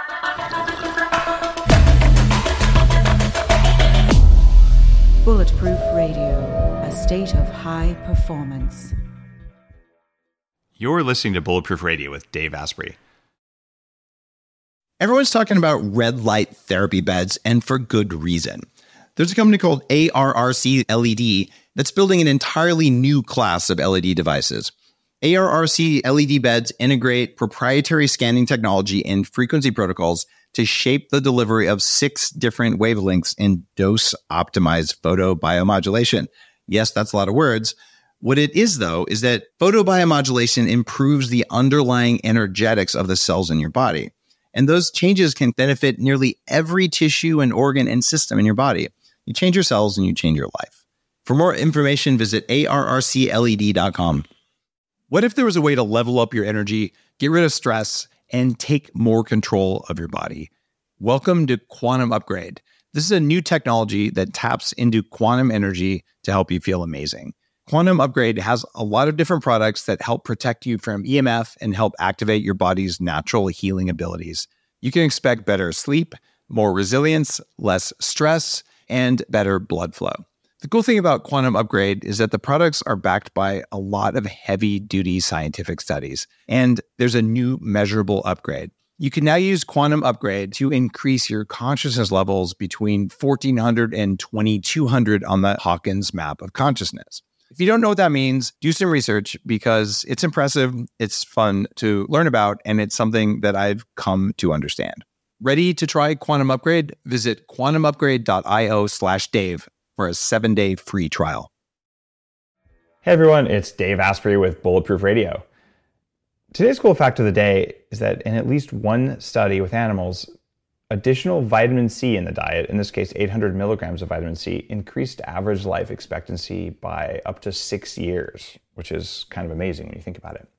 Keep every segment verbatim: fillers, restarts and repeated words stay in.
Bulletproof Radio, a state of high performance. You're listening to Bulletproof Radio with Dave Asprey. Everyone's talking about red light therapy beds, and for good reason. There's a company called A R R C L E D that's building an entirely new class of L E D devices. A R R C L E D beds integrate proprietary scanning technology and frequency protocols to shape the delivery of six different wavelengths in dose-optimized photobiomodulation. Yes, that's a lot of words. What it is, though, is that photobiomodulation improves the underlying energetics of the cells in your body. And those changes can benefit nearly every tissue and organ and system in your body. You change your cells and you change your life. For more information, visit A R R C L E D dot com. What if there was a way to level up your energy, get rid of stress, and take more control of your body? Welcome to Quantum Upgrade. This is a new technology that taps into quantum energy to help you feel amazing. Quantum Upgrade has a lot of different products that help protect you from E M F and help activate your body's natural healing abilities. You can expect better sleep, more resilience, less stress, and better blood flow. The cool thing about Quantum Upgrade is that the products are backed by a lot of heavy-duty scientific studies, and there's a new measurable upgrade. You can now use Quantum Upgrade to increase your consciousness levels between fourteen hundred and twenty-two hundred on the Hawkins map of consciousness. If you don't know what that means, do some research because it's impressive, it's fun to learn about, and it's something that I've come to understand. Ready to try Quantum Upgrade? Visit quantum upgrade dot io slash Dave for a seven-day free trial. Hey everyone, it's Dave Asprey with Bulletproof Radio. Today's cool fact of the day is that in at least one study with animals, additional vitamin C in the diet, in this case eight hundred milligrams of vitamin C, increased average life expectancy by up to six years, which is kind of amazing when you think about it.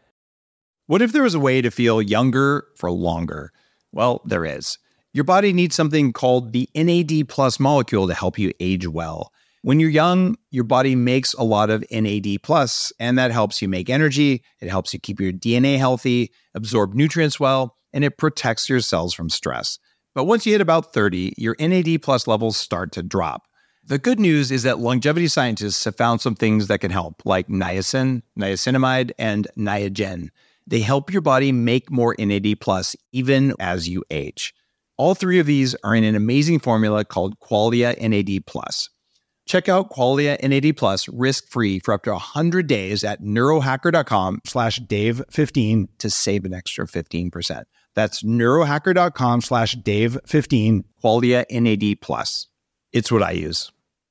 What if there was a way to feel younger for longer? Well, there is. Your body needs something called the N A D plus molecule to help you age well. When you're young, your body makes a lot of N A D plus, and that helps you make energy, it helps you keep your D N A healthy, absorb nutrients well, and it protects your cells from stress. But once you hit about thirty, your N A D plus levels start to drop. The good news is that longevity scientists have found some things that can help, like niacin, niacinamide, and Niagen. They help your body make more N A D plus even as you age. All three of these are in an amazing formula called Qualia N A D plus. Check out Qualia N A D plus risk-free for up to one hundred days at neurohacker.com slash Dave15 to save an extra fifteen percent. That's neurohacker.com slash Dave15, Qualia N A D plus. It's what I use.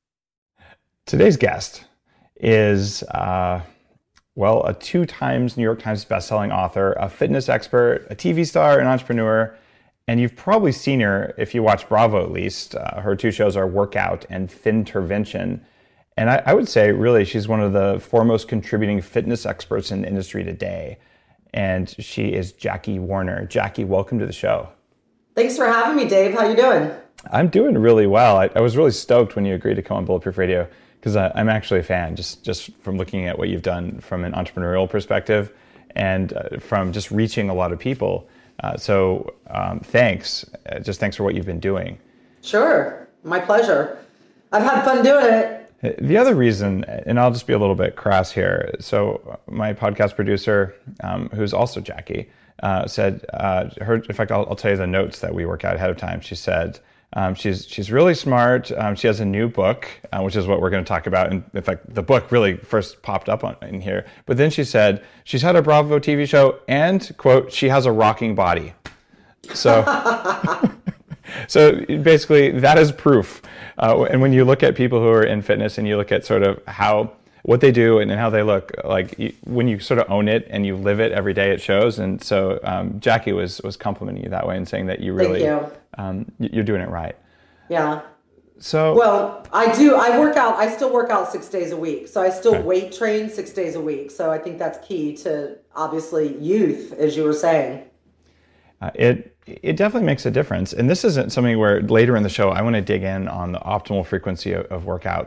Today's guest is, uh, well, a two times New York Times bestselling author, a fitness expert, a T V star, an entrepreneur. And you've probably seen her, if you watch Bravo at least. Uh, her two shows are Workout and Fintervention. And I, I would say, really, she's one of the foremost contributing fitness experts in the industry today. And she is Jackie Warner. Jackie, welcome to the show. Thanks for having me, Dave. How you doing? I'm doing really well. I, I was really stoked when you agreed to come on Bulletproof Radio because I'm actually a fan, just, just from looking at what you've done from an entrepreneurial perspective and uh, from just reaching a lot of people. Uh, so um, thanks. Uh, just thanks for what you've been doing. Sure. My pleasure. I've had fun doing it. The other reason, and I'll just be a little bit crass here. So my podcast producer, um, who's also Jackie, uh, said, uh, her, in fact, I'll, I'll tell you the notes that we work out ahead of time. She said, um, she's she's really smart. Um, she has a new book, uh, which is what we're going to talk about. And in fact, the book really first popped up on, in here. But then she said she's had a Bravo T V show and, quote, she has a rocking body. So, so basically that is proof. Uh, and when you look at people who are in fitness and you look at sort of how, what they do and, and how they look, like you, when you sort of own it and you live it every day, it shows. And so um, Jackie was was complimenting you that way and saying that you really, Thank you. Um, you're doing it right. Yeah. So well, I do. I work out. I still work out six days a week. So I still okay. weight train six days a week. So I think that's key to obviously youth, as you were saying. Uh, it it definitely makes a difference. And this isn't something where later in the show I want to dig in on the optimal frequency of, of workouts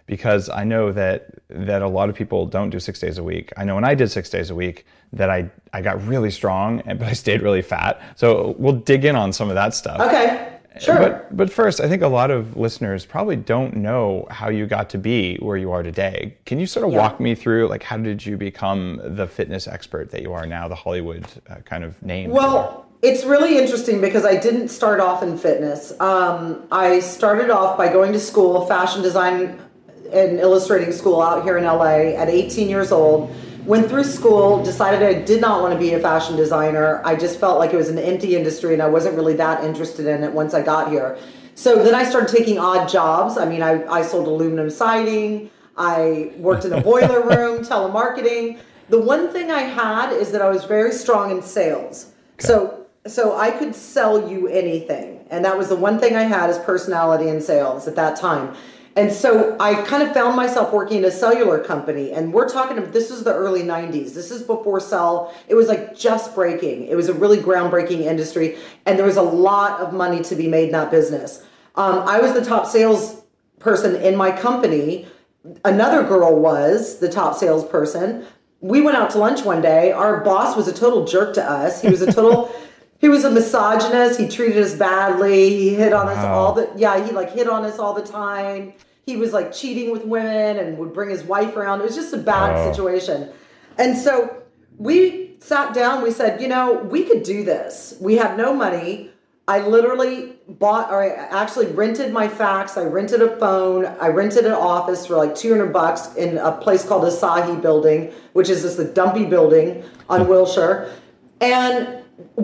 because I know that that a lot of people don't do six days a week. I know when I did six days a week that I, I got really strong, but I stayed really fat. So we'll dig in on some of that stuff. Okay. Sure. But but first, I think a lot of listeners probably don't know how you got to be where you are today. Can you sort of yeah. walk me through, like, how did you become the fitness expert that you are now, the Hollywood uh, kind of name? Well, it's really interesting because I didn't start off in fitness. Um, I started off by going to school, fashion design and illustrating school out here in L A at eighteen years old. Went through school, decided I did not want to be a fashion designer. I just felt like it was an empty industry and I wasn't really that interested in it once I got here. So then I started taking odd jobs. I mean, I, I sold aluminum siding. I worked in a boiler room, telemarketing. The one thing I had is that I was very strong in sales. Okay. So, so I could sell you anything. And that was the one thing I had is personality in sales at that time. And so I kind of found myself working in a cellular company, and we're talking, this is the early nineties. This is before cell. It was like just breaking. It was a really groundbreaking industry, and there was a lot of money to be made in that business. Um, I was the top salesperson in my company. Another girl was the top salesperson. We went out to lunch one day. Our boss was a total jerk to us. He was a total... He was a misogynist. He treated us badly. He hit on wow. us all the, yeah, he like hit on us all the time. He was like cheating with women and would bring his wife around. It was just a bad oh. situation. And so we sat down, we said, you know, we could do this. We have no money. I literally bought, or I actually rented my fax. I rented a phone. I rented an office for like two hundred bucks in a place called Asahi Building, which is just a dumpy building on Wilshire. And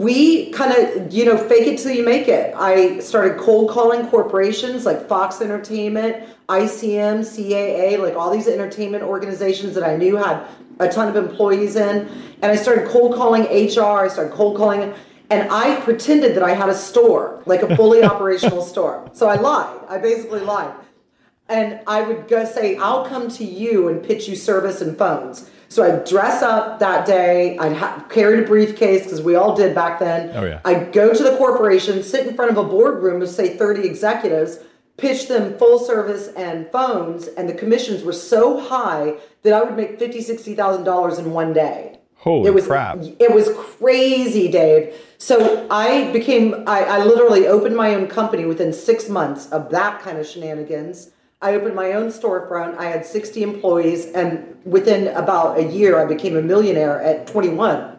we kind of, you know, fake it till you make it. I started cold calling corporations like Fox Entertainment, I C M, C A A, like all these entertainment organizations that I knew had a ton of employees in. And I started cold calling H R. I started cold calling, and I pretended that I had a store, like a fully operational store. So I lied. I basically lied. And I would go say, I'll come to you and pitch you service and phones. So I'd dress up that day. I'd ha- carry a briefcase, because we all did back then. Oh, yeah. I'd go to the corporation, sit in front of a boardroom of, say, thirty executives, pitch them full service and phones, and the commissions were so high that I would make fifty thousand dollars, sixty thousand dollars in one day. Holy it was, crap. It was crazy, Dave. So I became, I, I literally opened my own company within six months of that kind of shenanigans. I opened my own storefront. I had sixty employees, and within about a year, I became a millionaire at twenty-one.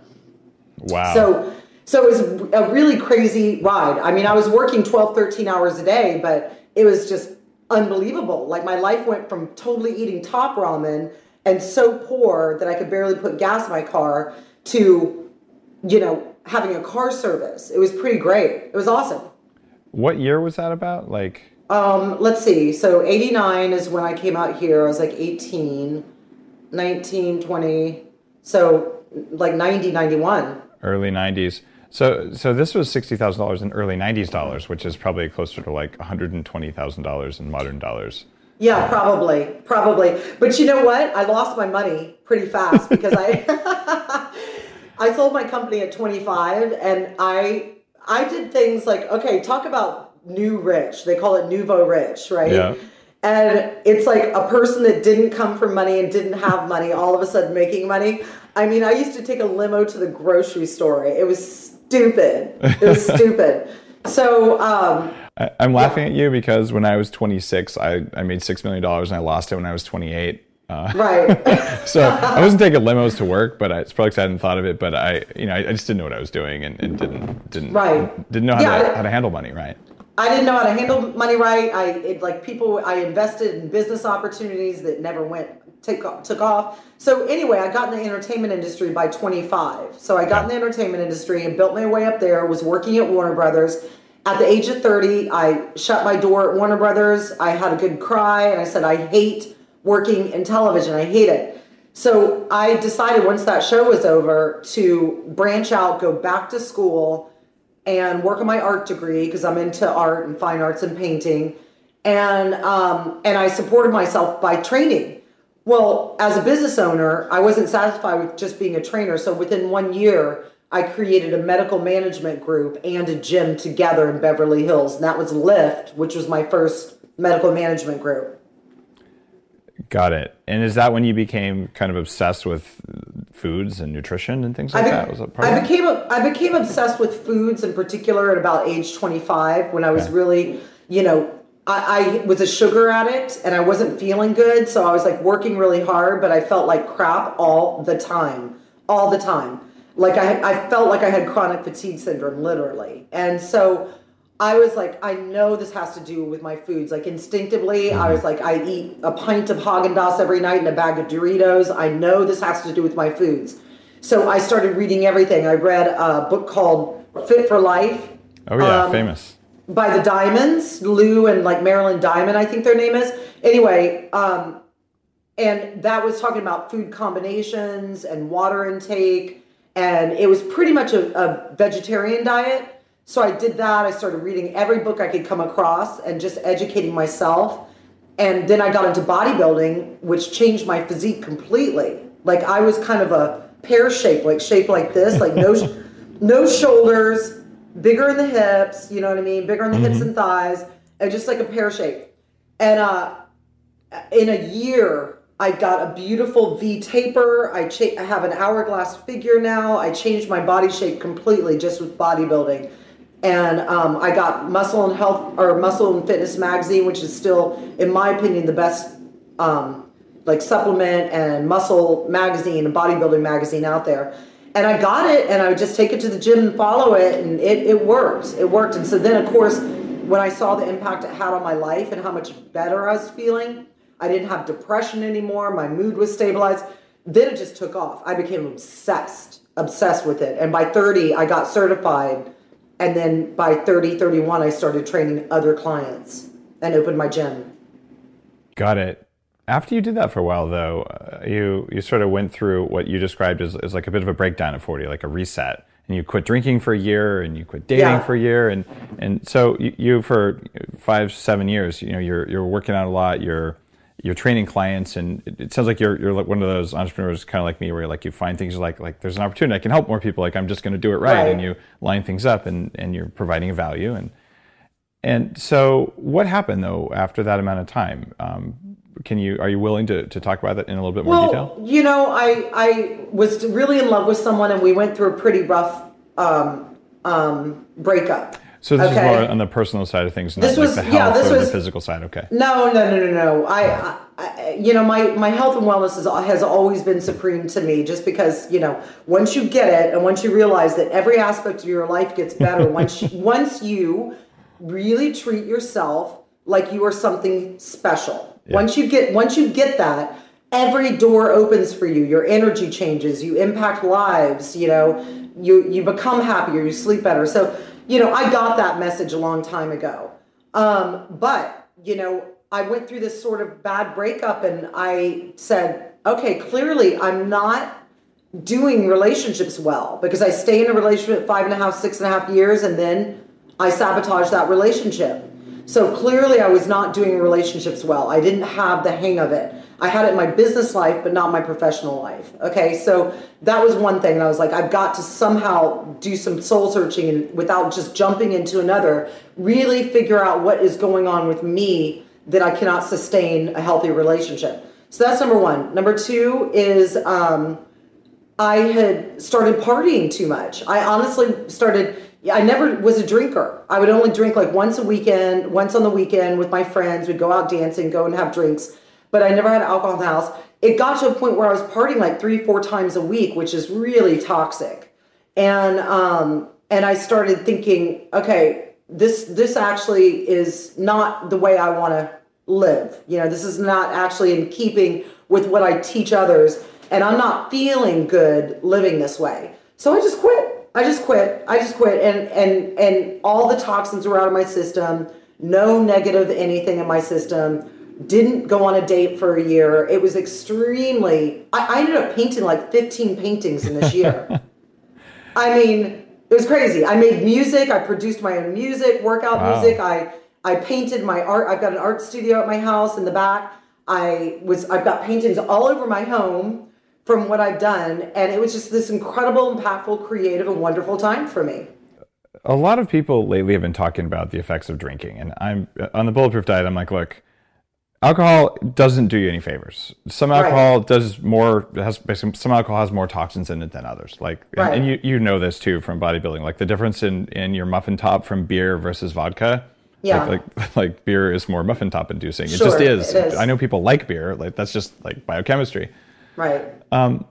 Wow. So, so it was a really crazy ride. I mean, I was working twelve, thirteen hours a day, but it was just unbelievable. Like, my life went from totally eating top ramen and so poor that I could barely put gas in my car to, you know, having a car service. It was pretty great. It was awesome. What year was that about? Like... Um, let's see. So eighty-nine is when I came out here. I was like eighteen, nineteen, twenty. So like ninety, ninety-one. Early nineties. So so this was sixty thousand dollars in early nineties dollars, which is probably closer to like one hundred twenty thousand dollars in modern dollars. Yeah, probably. Probably. But you know what? I lost my money pretty fast because I I sold my company at twenty-five, and I I did things like, okay, talk about new rich. They call it nouveau rich, right? Yeah. And it's like a person that didn't come from money and didn't have money all of a sudden making money. I mean, I used to take a limo to the grocery store. It was stupid. It was stupid. So um, I, I'm laughing yeah. at you because when I was twenty-six, I, I made six million dollars and I lost it when I was twenty-eight. Uh, right. So I wasn't taking limos to work, but I, it's probably because I hadn't thought of it. But I, you know, I, I just didn't know what I was doing and, and didn't didn't right. didn't know how, yeah, to, how to handle money, right? I didn't know how to handle money right. I it, like people. I invested in business opportunities that never went take took off. So anyway, I got in the entertainment industry by twenty-five. So I got in the entertainment industry and built my way up there. Was working at Warner Brothers. At the age of thirty, I shut my door at Warner Brothers. I had a good cry, and I said, I hate working in television. I hate it. So I decided once that show was over to branch out, go back to school, and work on my art degree because I'm into art and fine arts and painting. And um, and I supported myself by training. Well, as a business owner, I wasn't satisfied with just being a trainer. So within one year, I created a medical management group and a gym together in Beverly Hills. And that was LIFT, which was my first medical management group. Got it. And is that when you became kind of obsessed with foods and nutrition and things like I be- that? Was that part I of became a, I became obsessed with foods in particular at about age twenty-five when I was Okay. really, you know, I, I was a sugar addict and I wasn't feeling good. So I was like working really hard, but I felt like crap all the time, all the time. Like I, I felt like I had chronic fatigue syndrome, literally. And so I was like, I know this has to do with my foods. Like instinctively, I was like, I eat a pint of Haagen-Dazs every night and a bag of Doritos. I know this has to do with my foods. So I started reading everything. I read a book called Fit for Life. Oh yeah, um, famous. By the Diamonds, Lou and like Marilyn Diamond, I think their name is. Anyway, um, and that was talking about food combinations and water intake. And it was pretty much a, a vegetarian diet. So I did that. I started reading every book I could come across and just educating myself. And then I got into bodybuilding, which changed my physique completely. Like I was kind of a pear shape, like shaped like this, like no, no shoulders, bigger in the hips, you know what I mean? Bigger in the mm-hmm. hips and thighs, and just like a pear shape. And uh, in a year, I got a beautiful V taper. I, cha- I have an hourglass figure now. I changed my body shape completely just with bodybuilding. And um, I got Muscle and Health or Muscle and Fitness magazine, which is still, in my opinion, the best um, like supplement and muscle magazine and bodybuilding magazine out there. And I got it, and I would just take it to the gym and follow it, and it, it worked. It worked. And so then, of course, when I saw the impact it had on my life and how much better I was feeling, I didn't have depression anymore. My mood was stabilized. Then it just took off. I became obsessed, obsessed with it. And by thirty, I got certified. And then by thirty, thirty-one, I started training other clients and opened my gym. Got it. After you did that for a while, though, uh, you you sort of went through what you described as, as like a bit of a breakdown at forty, like a reset. And you quit drinking for a year, and you quit dating Yeah. for a year, and and so you, you for five, seven years, you know, you're you're working out a lot. You're you're training clients, and it, it sounds like you're you're like one of those entrepreneurs, kind of like me, where like you find things like like there's an opportunity, I can help more people. Like I'm just going to do it right, Right. and you line things up, and and you're providing a value, and and so what happened though after that amount of time? Um, Can you, are you willing to, to talk about that in a little bit more well, detail? You know, I I was really in love with someone, and we went through a pretty rough um, um, breakup. So this okay? is more on the personal side of things, not This like was- the health yeah, this or was- the physical side. Okay. No, no, no, no, no. I, I, I you know, my, my health and wellness is, has always been supreme to me, just because, you know, once you get it and once you realize that every aspect of your life gets better, once you, once you really treat yourself like you are something special. Yeah. Once you get, once you get that, every door opens for you. Your energy changes. You impact lives. You know, you you become happier. You sleep better. So, you know, I got that message a long time ago. Um, but you know, I went through this sort of bad breakup, and I said, okay, clearly I'm not doing relationships well, because I stay in a relationship five and a half, six and a half years, and then I sabotage that relationship. So clearly I was not doing relationships well. I didn't have the hang of it. I had it in my business life, but not my professional life. Okay, so that was one thing. And I was like, I've got to somehow do some soul searching, and without just jumping into another, really figure out what is going on with me that I cannot sustain a healthy relationship. So that's number one. Number two is um, I had started partying too much. I honestly started... I never was a drinker. I would only drink like once a weekend, once on the weekend with my friends. We'd go out dancing, go and have drinks, but I never had alcohol in the house. It got to a point where I was partying like three, four times a week, which is really toxic. And um, and I started thinking, okay, this this actually is not the way I want to live. You know, this is not actually in keeping with what I teach others, and I'm not feeling good living this way. So I just quit. I just quit. I just quit. And, and, and all the toxins were out of my system. No negative anything in my system. Didn't go on a date for a year. It was extremely, I, I ended up painting like fifteen paintings in this year. I mean, it was crazy. I made music. I produced my own music, workout Wow. music. I, I painted my art. I've got an art studio at my house in the back. I was, I've got paintings all over my home from what I've done. And it was just this incredible, impactful, creative, and wonderful time for me. A lot of people lately have been talking about the effects of drinking, and I'm on the Bulletproof Diet. I'm like, look, alcohol doesn't do you any favors. Some alcohol right. does more, has basically, some alcohol has more toxins in it than others. Like, right. and, and you, you know this too from bodybuilding, like the difference in, in your muffin top from beer versus vodka. Yeah. Like, like, like beer is more muffin top inducing. It sure, just is. It is. I know people like beer. Like that's just like biochemistry. Right. Um,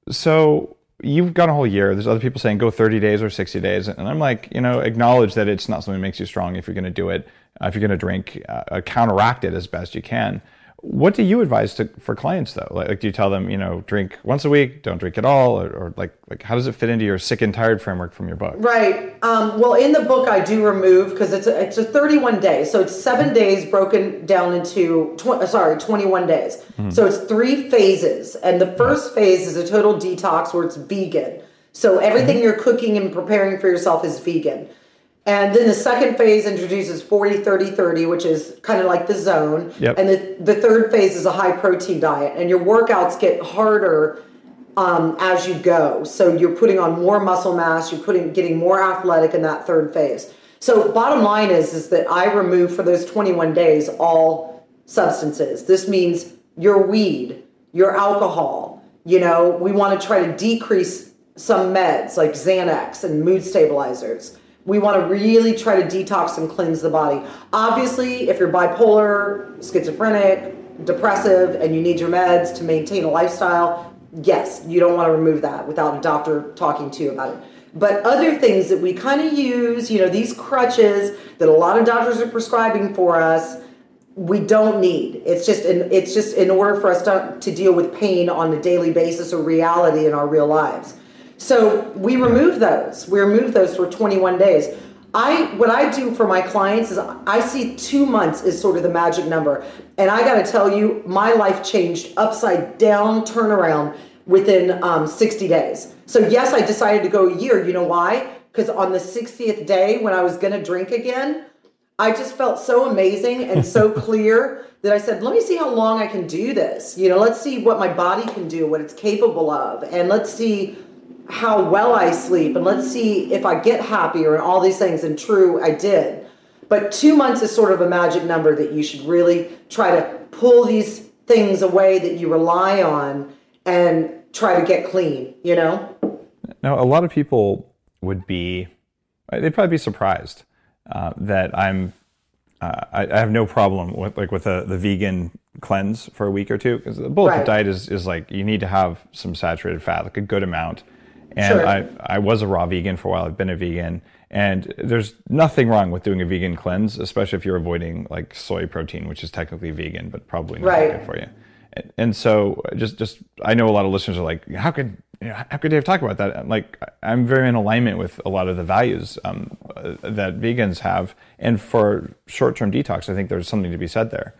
so you've got a whole year. There's other people saying go thirty days or sixty days. And I'm like, you know, acknowledge that it's not something that makes you strong if you're going to do it. Uh, if you're going to drink, uh, counteract it as best you can. What do you advise to, for clients though? Like, like, do you tell them, you know, drink once a week, don't drink at all? Or, or like, like how does it fit into your sick and tired framework from your book? Right. Um, well, in the book, I do remove, because it's a, it's a thirty-one day. So it's seven days broken down into, tw- sorry, twenty-one days. Mm-hmm. So it's three phases. And the first phase is a total detox where it's vegan. So everything mm-hmm. you're cooking and preparing for yourself is vegan. And then the second phase introduces forty, thirty, thirty, which is kind of like the zone. Yep. And the, the third phase is a high protein diet. And your workouts get harder um, as you go. So you're putting on more muscle mass, you're putting getting more athletic in that third phase. So bottom line is, is that I remove for those twenty-one days all substances. This means your weed, your alcohol. You know, we want to try to decrease some meds like Xanax and mood stabilizers. We want to really try to detox and cleanse the body. Obviously, if you're bipolar, schizophrenic, depressive, and you need your meds to maintain a lifestyle, yes, you don't want to remove that without a doctor talking to you about it. But other things that we kind of use, you know, these crutches that a lot of doctors are prescribing for us, we don't need. It's just in, it's just in order for us to, to deal with pain on a daily basis or reality in our real lives. So we remove those. We remove those for twenty-one days. I what I do for my clients is I see two months is sort of the magic number. And I got to tell you, my life changed upside down turnaround within um, sixty days. So yes, I decided to go a year. You know why? Because on the sixtieth day when I was going to drink again, I just felt so amazing and so clear that I said, let me see how long I can do this. You know, let's see what my body can do, what it's capable of. And let's see how well I sleep, and let's see if I get happier and all these things. And true, I did. But two months is sort of a magic number that you should really try to pull these things away that you rely on and try to get clean, you know? Now, a lot of people would be, they'd probably be surprised uh, that I'm, uh, I, I have no problem with like with the, the vegan cleanse for a week or two, because the bulletproof Right. diet is, is like, you need to have some saturated fat, like a good amount. And Sure. I, I was a raw vegan for a while. I've been a vegan. And there's nothing wrong with doing a vegan cleanse, especially if you're avoiding like soy protein, which is technically vegan, but probably not Right. good for you. And, and so just, just, I know a lot of listeners are like, how could, you know, how could Dave talk about that? Like, I'm very in alignment with a lot of the values um, uh, that vegans have. And for short-term detox, I think there's something to be said there.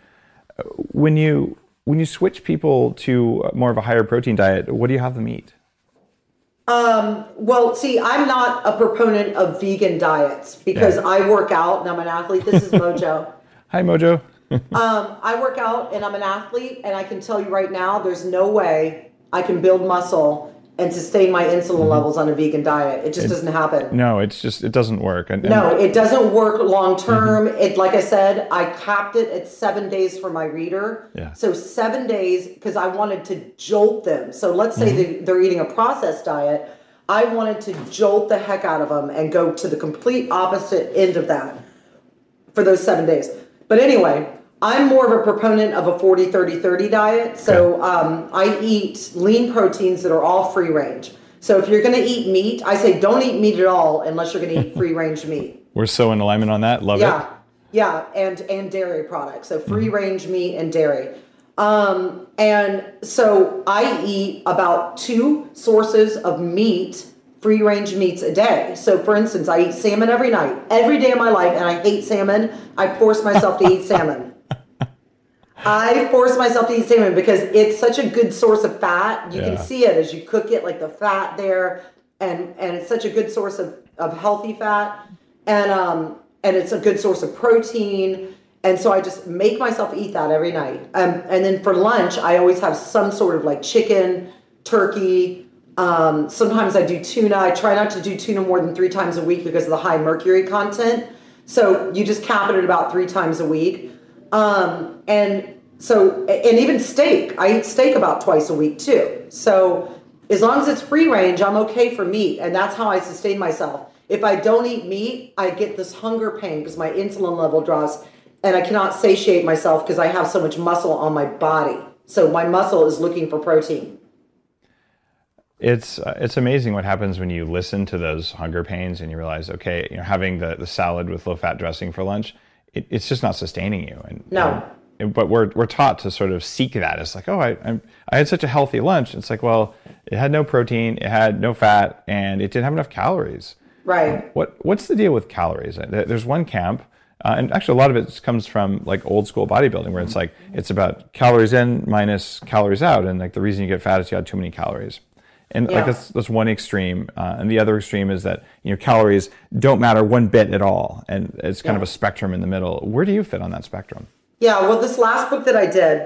When you, when you switch people to more of a higher protein diet, what do you have them eat? Um, well, see, I'm not a proponent of vegan diets because Yeah. I work out and I'm an athlete. This is Mojo. Hi, Mojo. um, I work out and I'm an athlete, and I can tell you right now, there's no way I can build muscle and sustain my insulin levels on a vegan diet. It just It- doesn't happen. No, it's just, it doesn't work. And, and No, it doesn't work long term. It, like I said, I capped it at seven days for my reader. Yeah. So seven days because I wanted to jolt them. So let's say they, they're eating a processed diet. I wanted to jolt the heck out of them and go to the complete opposite end of that for those seven days. But anyway, I'm more of a proponent of a forty, thirty, thirty diet. So um, I eat lean proteins that are all free range. So if you're going to eat meat, I say don't eat meat at all unless you're going to eat free range meat. We're so in alignment on that. Love Yeah, it. yeah, and and dairy products. So free range meat and dairy. Um, and so I eat about two sources of meat, free range meats a day. So for instance, I eat salmon every night, every day of my life, and I hate salmon. I force myself to eat salmon. I force myself to eat salmon because it's such a good source of fat. You Yeah. can see it as you cook it, like the fat there, and and it's such a good source of, of healthy fat, and um and it's a good source of protein. And so I just make myself eat that every night. Um, and then for lunch, I always have some sort of like chicken, turkey. Um, sometimes I do tuna. I try not to do tuna more than three times a week because of the high mercury content. So you just cap it at about three times a week. Um, and So, and even steak, I eat steak about twice a week too. So as long as it's free range, I'm okay for meat. And that's how I sustain myself. If I don't eat meat, I get this hunger pain because my insulin level drops and I cannot satiate myself because I have so much muscle on my body. So my muscle is looking for protein. It's uh, it's amazing what happens when you listen to those hunger pains and you realize, okay, you know, having the, the salad with low fat dressing for lunch, it, it's just not sustaining you. And no. And, but we're we're taught to sort of seek that. It's like, oh, I I'm, I had such a healthy lunch. It's like, well, it had no protein, it had no fat, and it didn't have enough calories. Right. What what's the deal with calories? There's one camp. Uh, and actually, a lot of it comes from like old school bodybuilding, where it's like it's about calories in minus calories out, and like the reason you get fat is you had too many calories. And yeah. like that's that's one extreme, uh, and the other extreme is that you know calories don't matter one bit at all, and it's kind yeah. of a spectrum in the middle. Where do you fit on that spectrum? Yeah, well, this last book that I did.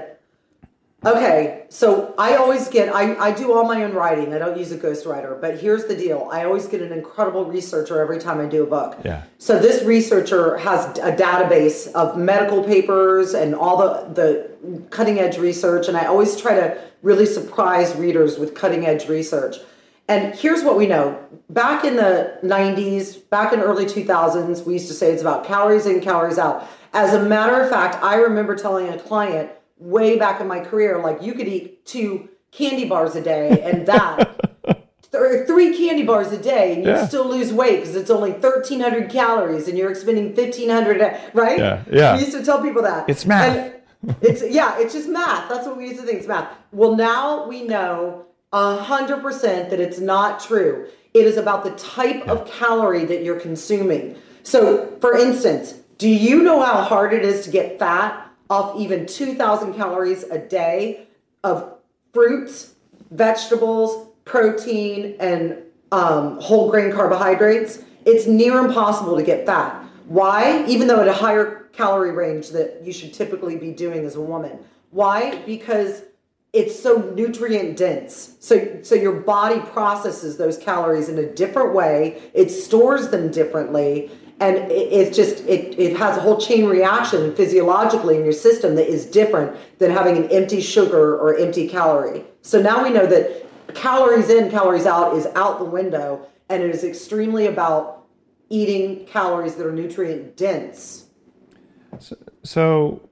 Okay, so I always get, I, I do all my own writing. I don't use a ghostwriter, but here's the deal. I always get an incredible researcher every time I do a book. Yeah. So this researcher has a database of medical papers and all the, the cutting edge research. And I always try to really surprise readers with cutting edge research. And here's what we know. Back in the nineties, back in early two thousands, we used to say it's about calories in, calories out. As a matter of fact, I remember telling a client, way back in my career, like you could eat two candy bars a day and that, th- three candy bars a day and you'd yeah. still lose weight because it's only thirteen hundred calories and you're expending fifteen hundred, right? Yeah, yeah. We used to tell people that. It's math. And it's, yeah, it's just math. That's what we used to think, it's math. Well, now we know one hundred percent that it's not true. It is about the type yeah. of calorie that you're consuming. So, for instance, do you know how hard it is to get fat off even two thousand calories a day of fruits, vegetables, protein, and um, whole grain carbohydrates? It's near impossible to get fat. Why? Even though at a higher calorie range that you should typically be doing as a woman. Why? Because it's so nutrient dense. So, so your body processes those calories in a different way. It stores them differently. And it, it's just, it, it has a whole chain reaction physiologically in your system that is different than having an empty sugar or empty calorie. So now we know that calories in, calories out is out the window, and it is extremely about eating calories that are nutrient dense. So, so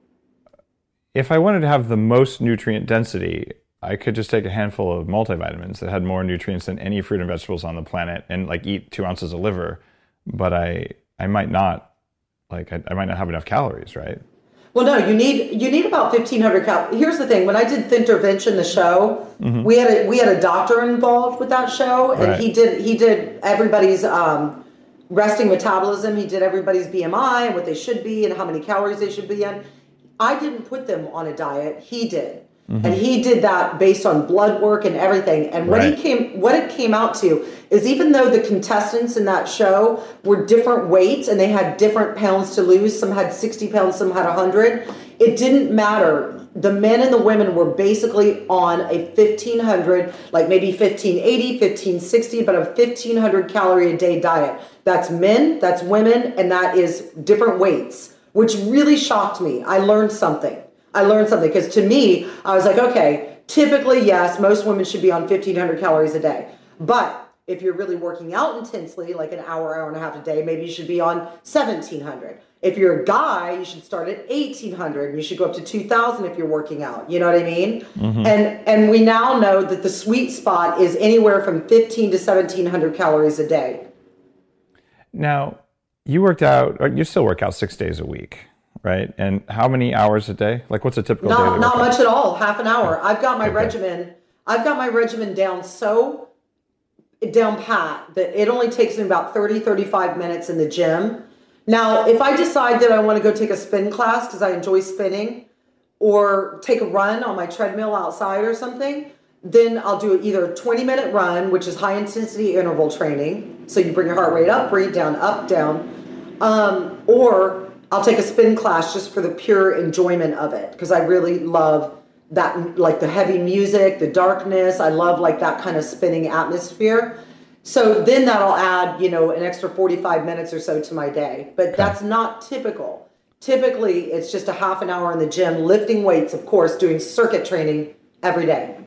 if I wanted to have the most nutrient density, I could just take a handful of multivitamins that had more nutrients than any fruit and vegetables on the planet and like eat two ounces of liver, but I... I might not, like, I, I might not have enough calories, right? Well, no, you need you need about fifteen hundred calories. Here's the thing: when I did Thintervention, the show, mm-hmm. we had a we had a doctor involved with that show, and right. he did he did everybody's um, resting metabolism. He did everybody's B M I and what they should be and how many calories they should be in. I didn't put them on a diet; he did. Mm-hmm. And he did that based on blood work and everything. And what right. he came, what it came out to is even though the contestants in that show were different weights and they had different pounds to lose, some had sixty pounds, some had one hundred, it didn't matter. The men and the women were basically on a fifteen hundred, like maybe fifteen eighty, fifteen sixty, but a fifteen hundred calorie a day diet. That's men, that's women, and that is different weights, which really shocked me. I learned something. I learned something because to me, I was like, okay, typically, yes, most women should be on fifteen hundred calories a day. But if you're really working out intensely, like an hour, hour and a half a day, maybe you should be on seventeen hundred. If you're a guy, you should start at eighteen hundred and you should go up to two thousand if you're working out. You know what I mean? Mm-hmm. And and we now know that the sweet spot is anywhere from fifteen to seventeen hundred calories a day. Now, you worked out, or you still work out six days a week. Right. And how many hours a day? Like what's a typical not, day? Not much at all. Half an hour. I've got my okay. regimen. I've got my regimen down so down pat that it only takes me about thirty, thirty-five minutes in the gym. Now, if I decide that I want to go take a spin class because I enjoy spinning or take a run on my treadmill outside or something, then I'll do either a twenty minute run, which is high intensity interval training. So you bring your heart rate up, breathe down, up, down, um, or I'll take a spin class just for the pure enjoyment of it because I really love that, like the heavy music, the darkness. I love like that kind of spinning atmosphere. So then that'll add, you know, an extra forty-five minutes or so to my day. But that's not typical. typically it's just a half an hour in the gym, lifting weights, of course, doing circuit training every day.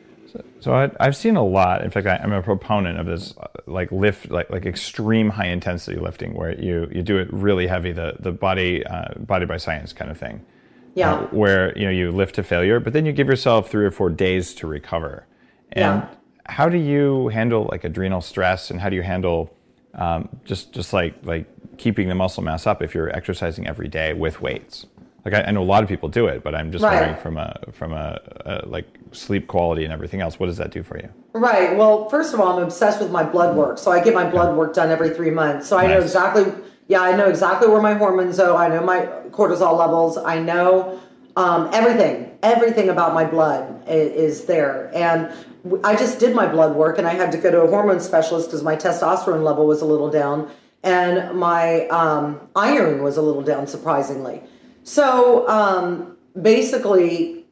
So I, I've seen a lot. In fact, I, I'm a proponent of this, uh, like lift, like like extreme high intensity lifting, where you you do it really heavy, the the body uh, body by science kind of thing. Yeah. Uh, where you know you lift to failure, but then you give yourself three or four days to recover. And Yeah. how do you handle like adrenal stress, and how do you handle um, just just like like keeping the muscle mass up if you're exercising every day with weights? Like I, I know a lot of people do it, but I'm just Right. wondering from a from a, a like sleep quality and everything else, what does that do for you? Right. Well, first of all, I'm obsessed with my blood work. So I get my blood work done every three months. So I know Nice. exactly, yeah, I know exactly where my hormones are. I know my cortisol levels. I know um, everything, everything about my blood is, is there. And w- I just did my blood work, and I had to go to a hormone specialist because my testosterone level was a little down, and my um, iron was a little down, surprisingly. So um, basically,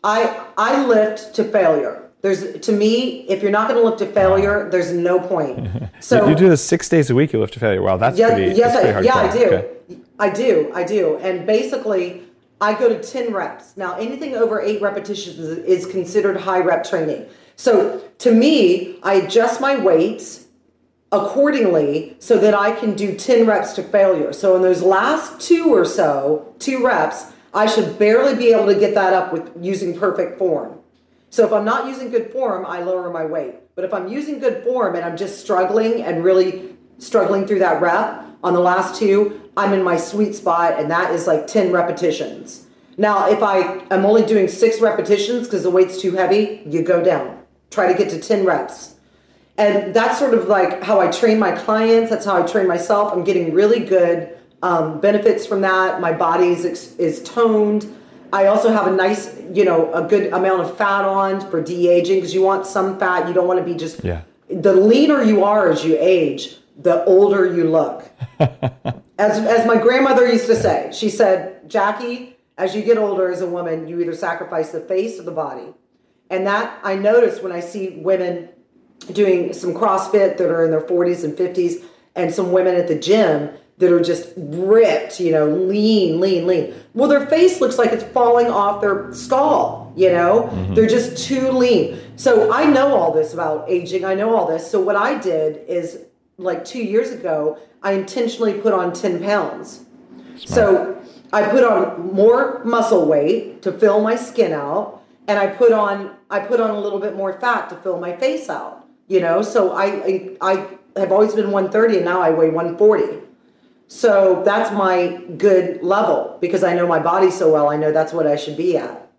I I lift to failure. There's to me, if you're not going to lift to failure, there's no point. So you, you do this six days a week. You lift to failure. Wow, that's yeah, pretty. yes, that's pretty I, yeah, I hardcore. do. Okay. I do, I do. And basically, I go to ten reps. Now, anything over eight repetitions is, is considered high rep training. So to me, I adjust my weights accordingly so that I can do ten reps to failure. So in those last two or so, two reps, I should barely be able to get that up with using perfect form. So if I'm not using good form, I lower my weight. But if I'm using good form and I'm just struggling and really struggling through that rep on the last two, I'm in my sweet spot, and that is like ten repetitions. Now, if I am only doing six repetitions because the weight's too heavy, you go down. Try to get to ten reps. And that's sort of like how I train my clients. That's how I train myself. I'm getting really good um, benefits from that. My body is, is toned. I also have a nice, you know, a good amount of fat on for de-aging, because you want some fat. You don't want to be just, Yeah. The leaner you are as you age, the older you look. as, as my grandmother used to say, she said, Jackie, as you get older as a woman, you either sacrifice the face or the body. And that I notice when I see women doing some CrossFit that are in their forties and fifties, and some women at the gym that are just ripped, you know, lean, lean, lean. Well, their face looks like it's falling off their skull, you know? Mm-hmm. They're just too lean. So I know all this about aging. I know all this. So what I did is, like two years ago, I intentionally put on ten pounds. Smart. So I put on more muscle weight to fill my skin out, and I put on I put on a little bit more fat to fill my face out. You know, so I, I I have always been one thirty, and now I weigh one forty. So that's my good level, because I know my body so well. I know that's what I should be at.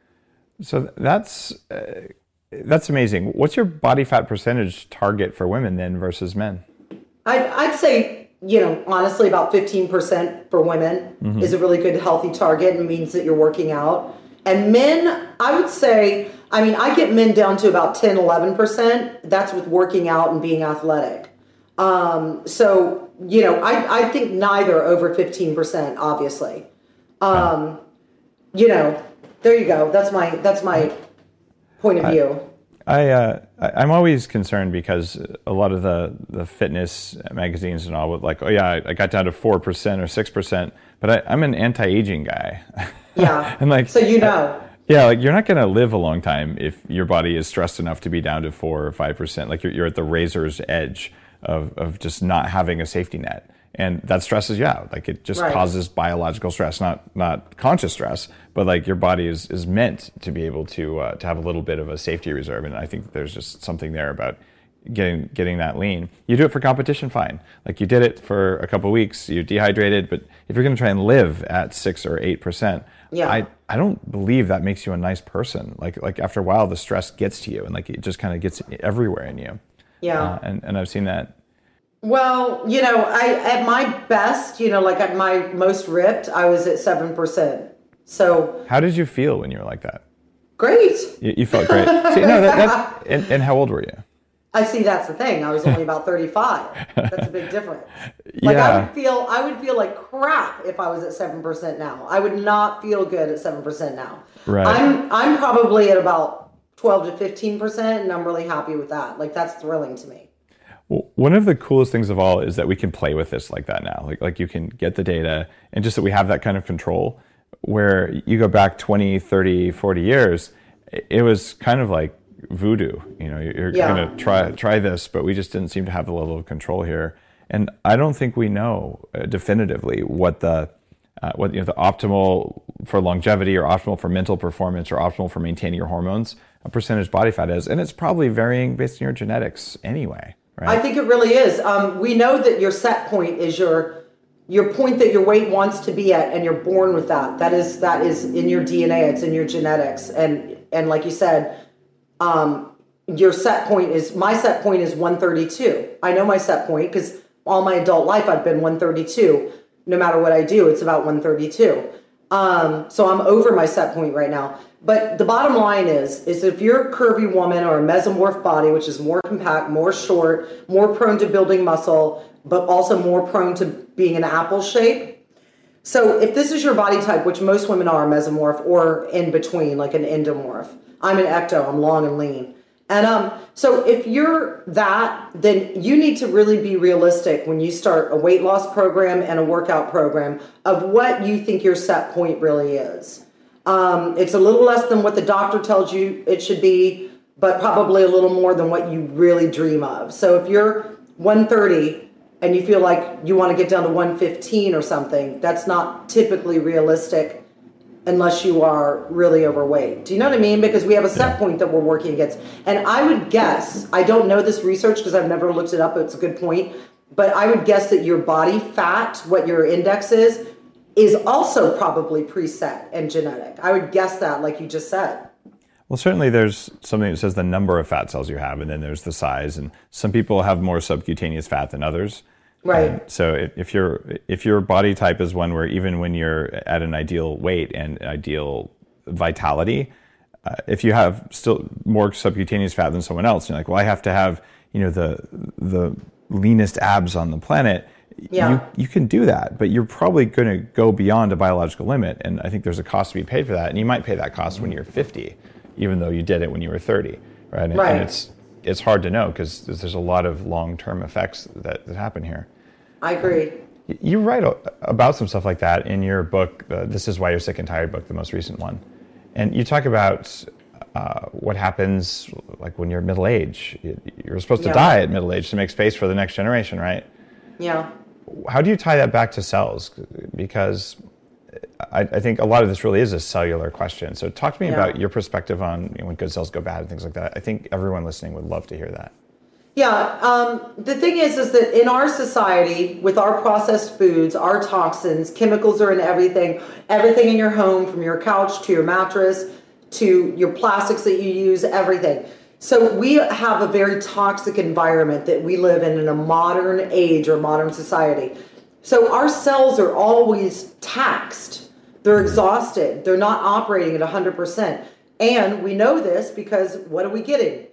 So that's uh, that's amazing. What's your body fat percentage target for women then versus men? I'd, I'd say, you know, honestly, about fifteen percent for women mm-hmm. is a really good, healthy target, and means that you're working out. And men, I would say, I mean, I get men down to about ten, eleven percent. That's with working out and being athletic. Um, so, you know, I, I think neither over fifteen percent, obviously. Um, you know, there you go. That's my, that's my point of view. I, uh, I'm always concerned because a lot of the, the fitness magazines and all would like, oh yeah, I got down to four percent or six percent, but I, I'm an anti-aging guy. Yeah. And like, so you know. Yeah, like you're not going to live a long time if your body is stressed enough to be down to four or five percent. Like you're, you're at the razor's edge of, of just not having a safety net. And that stresses you out. Like it just right. causes biological stress, not not conscious stress, but like your body is, is meant to be able to uh, to have a little bit of a safety reserve. And I think there's just something there about getting getting that lean. You do it for competition, fine. Like you did it for a couple of weeks, you're dehydrated, but if you're going to try and live at six or eight percent, yeah. I I don't believe that makes you a nice person. Like like after a while, the stress gets to you, and like it just kind of gets everywhere in you. Yeah, uh, and and I've seen that. Well, you know, I at my best, you know, like at my most ripped, I was at seven percent. So how did you feel when you were like that? Great. You, you felt great. See, no, that, that and, and how old were you? I see. That's the thing. I was only about thirty-five. That's a big difference. Like yeah. I would feel, I would feel like crap if I was at seven percent now. I would not feel good at seven percent now. Right. I'm, I'm probably at about twelve to fifteen percent, and I'm really happy with that. Like that's thrilling to me. What One of the coolest things of all is that we can play with this like that now. Like, like you can get the data and just that we have that kind of control. Where you go back twenty, thirty, forty years, it was kind of like voodoo. You know, you're yeah. going to try try this, but we just didn't seem to have the level of control here. And I don't think we know uh, definitively what the uh, what you know the optimal for longevity or optimal for mental performance or optimal for maintaining your hormones, a percentage body fat is, and it's probably varying based on your genetics anyway. Right? I think it really is. Um, we know that your set point is your your point that your weight wants to be at, and you're born with that. That is that is in your D N A. It's in your genetics, and and like you said, um, your set point is my set point is one thirty-two. I know my set point because all my adult life I've been one thirty-two. No matter what I do, it's about one thirty-two. Um, so I'm over my set point right now. But the bottom line is, is if you're a curvy woman or a mesomorph body, which is more compact, more short, more prone to building muscle, but also more prone to being an apple shape. So if this is your body type, which most women are, mesomorph or in between, like an endomorph. I'm an ecto, I'm long and lean. And um, so if you're that, then you need to really be realistic when you start a weight loss program and a workout program of what you think your set point really is. Um, it's a little less than what the doctor tells you it should be, but probably a little more than what you really dream of. So if you're one thirty and you feel like you want to get down to one fifteen or something, that's not typically realistic unless you are really overweight. Do you know what I mean? Because we have a set point that we're working against. And I would guess, I don't know this research because I've never looked it up, it's a good point, but I would guess that your body fat, what your index is, is also probably preset and genetic. I would guess that, like you just said. Well, certainly there's something that says the number of fat cells you have, and then there's the size. And some people have more subcutaneous fat than others. Right. And so if you're if your body type is one where even when you're at an ideal weight and ideal vitality, uh, if you have still more subcutaneous fat than someone else, you're like, well, I have to have you know the the leanest abs on the planet. Yeah. You, you can do that, but you're probably going to go beyond a biological limit. And I think there's a cost to be paid for that. And you might pay that cost when you're fifty, even though you did it when you were thirty. Right. And, right. and it's it's hard to know because there's a lot of long-term effects that, that happen here. I agree. You write about some stuff like that in your book, uh, This Is Why You're Sick and Tired book, the most recent one. And you talk about uh, what happens like when you're middle age. You're supposed to yeah. die at middle age to make space for the next generation, right? Yeah. How do you tie that back to cells? Because I, I think a lot of this really is a cellular question. So talk to me yeah. about your perspective on you know, when good cells go bad and things like that. I think everyone listening would love to hear that. Yeah, um, the thing is, is that in our society, with our processed foods, our toxins, chemicals are in everything, everything in your home, from your couch to your mattress, to your plastics that you use, everything. So we have a very toxic environment that we live in in a modern age or modern society. So our cells are always taxed. They're exhausted. They're not operating at one hundred percent. And we know this because what are we getting?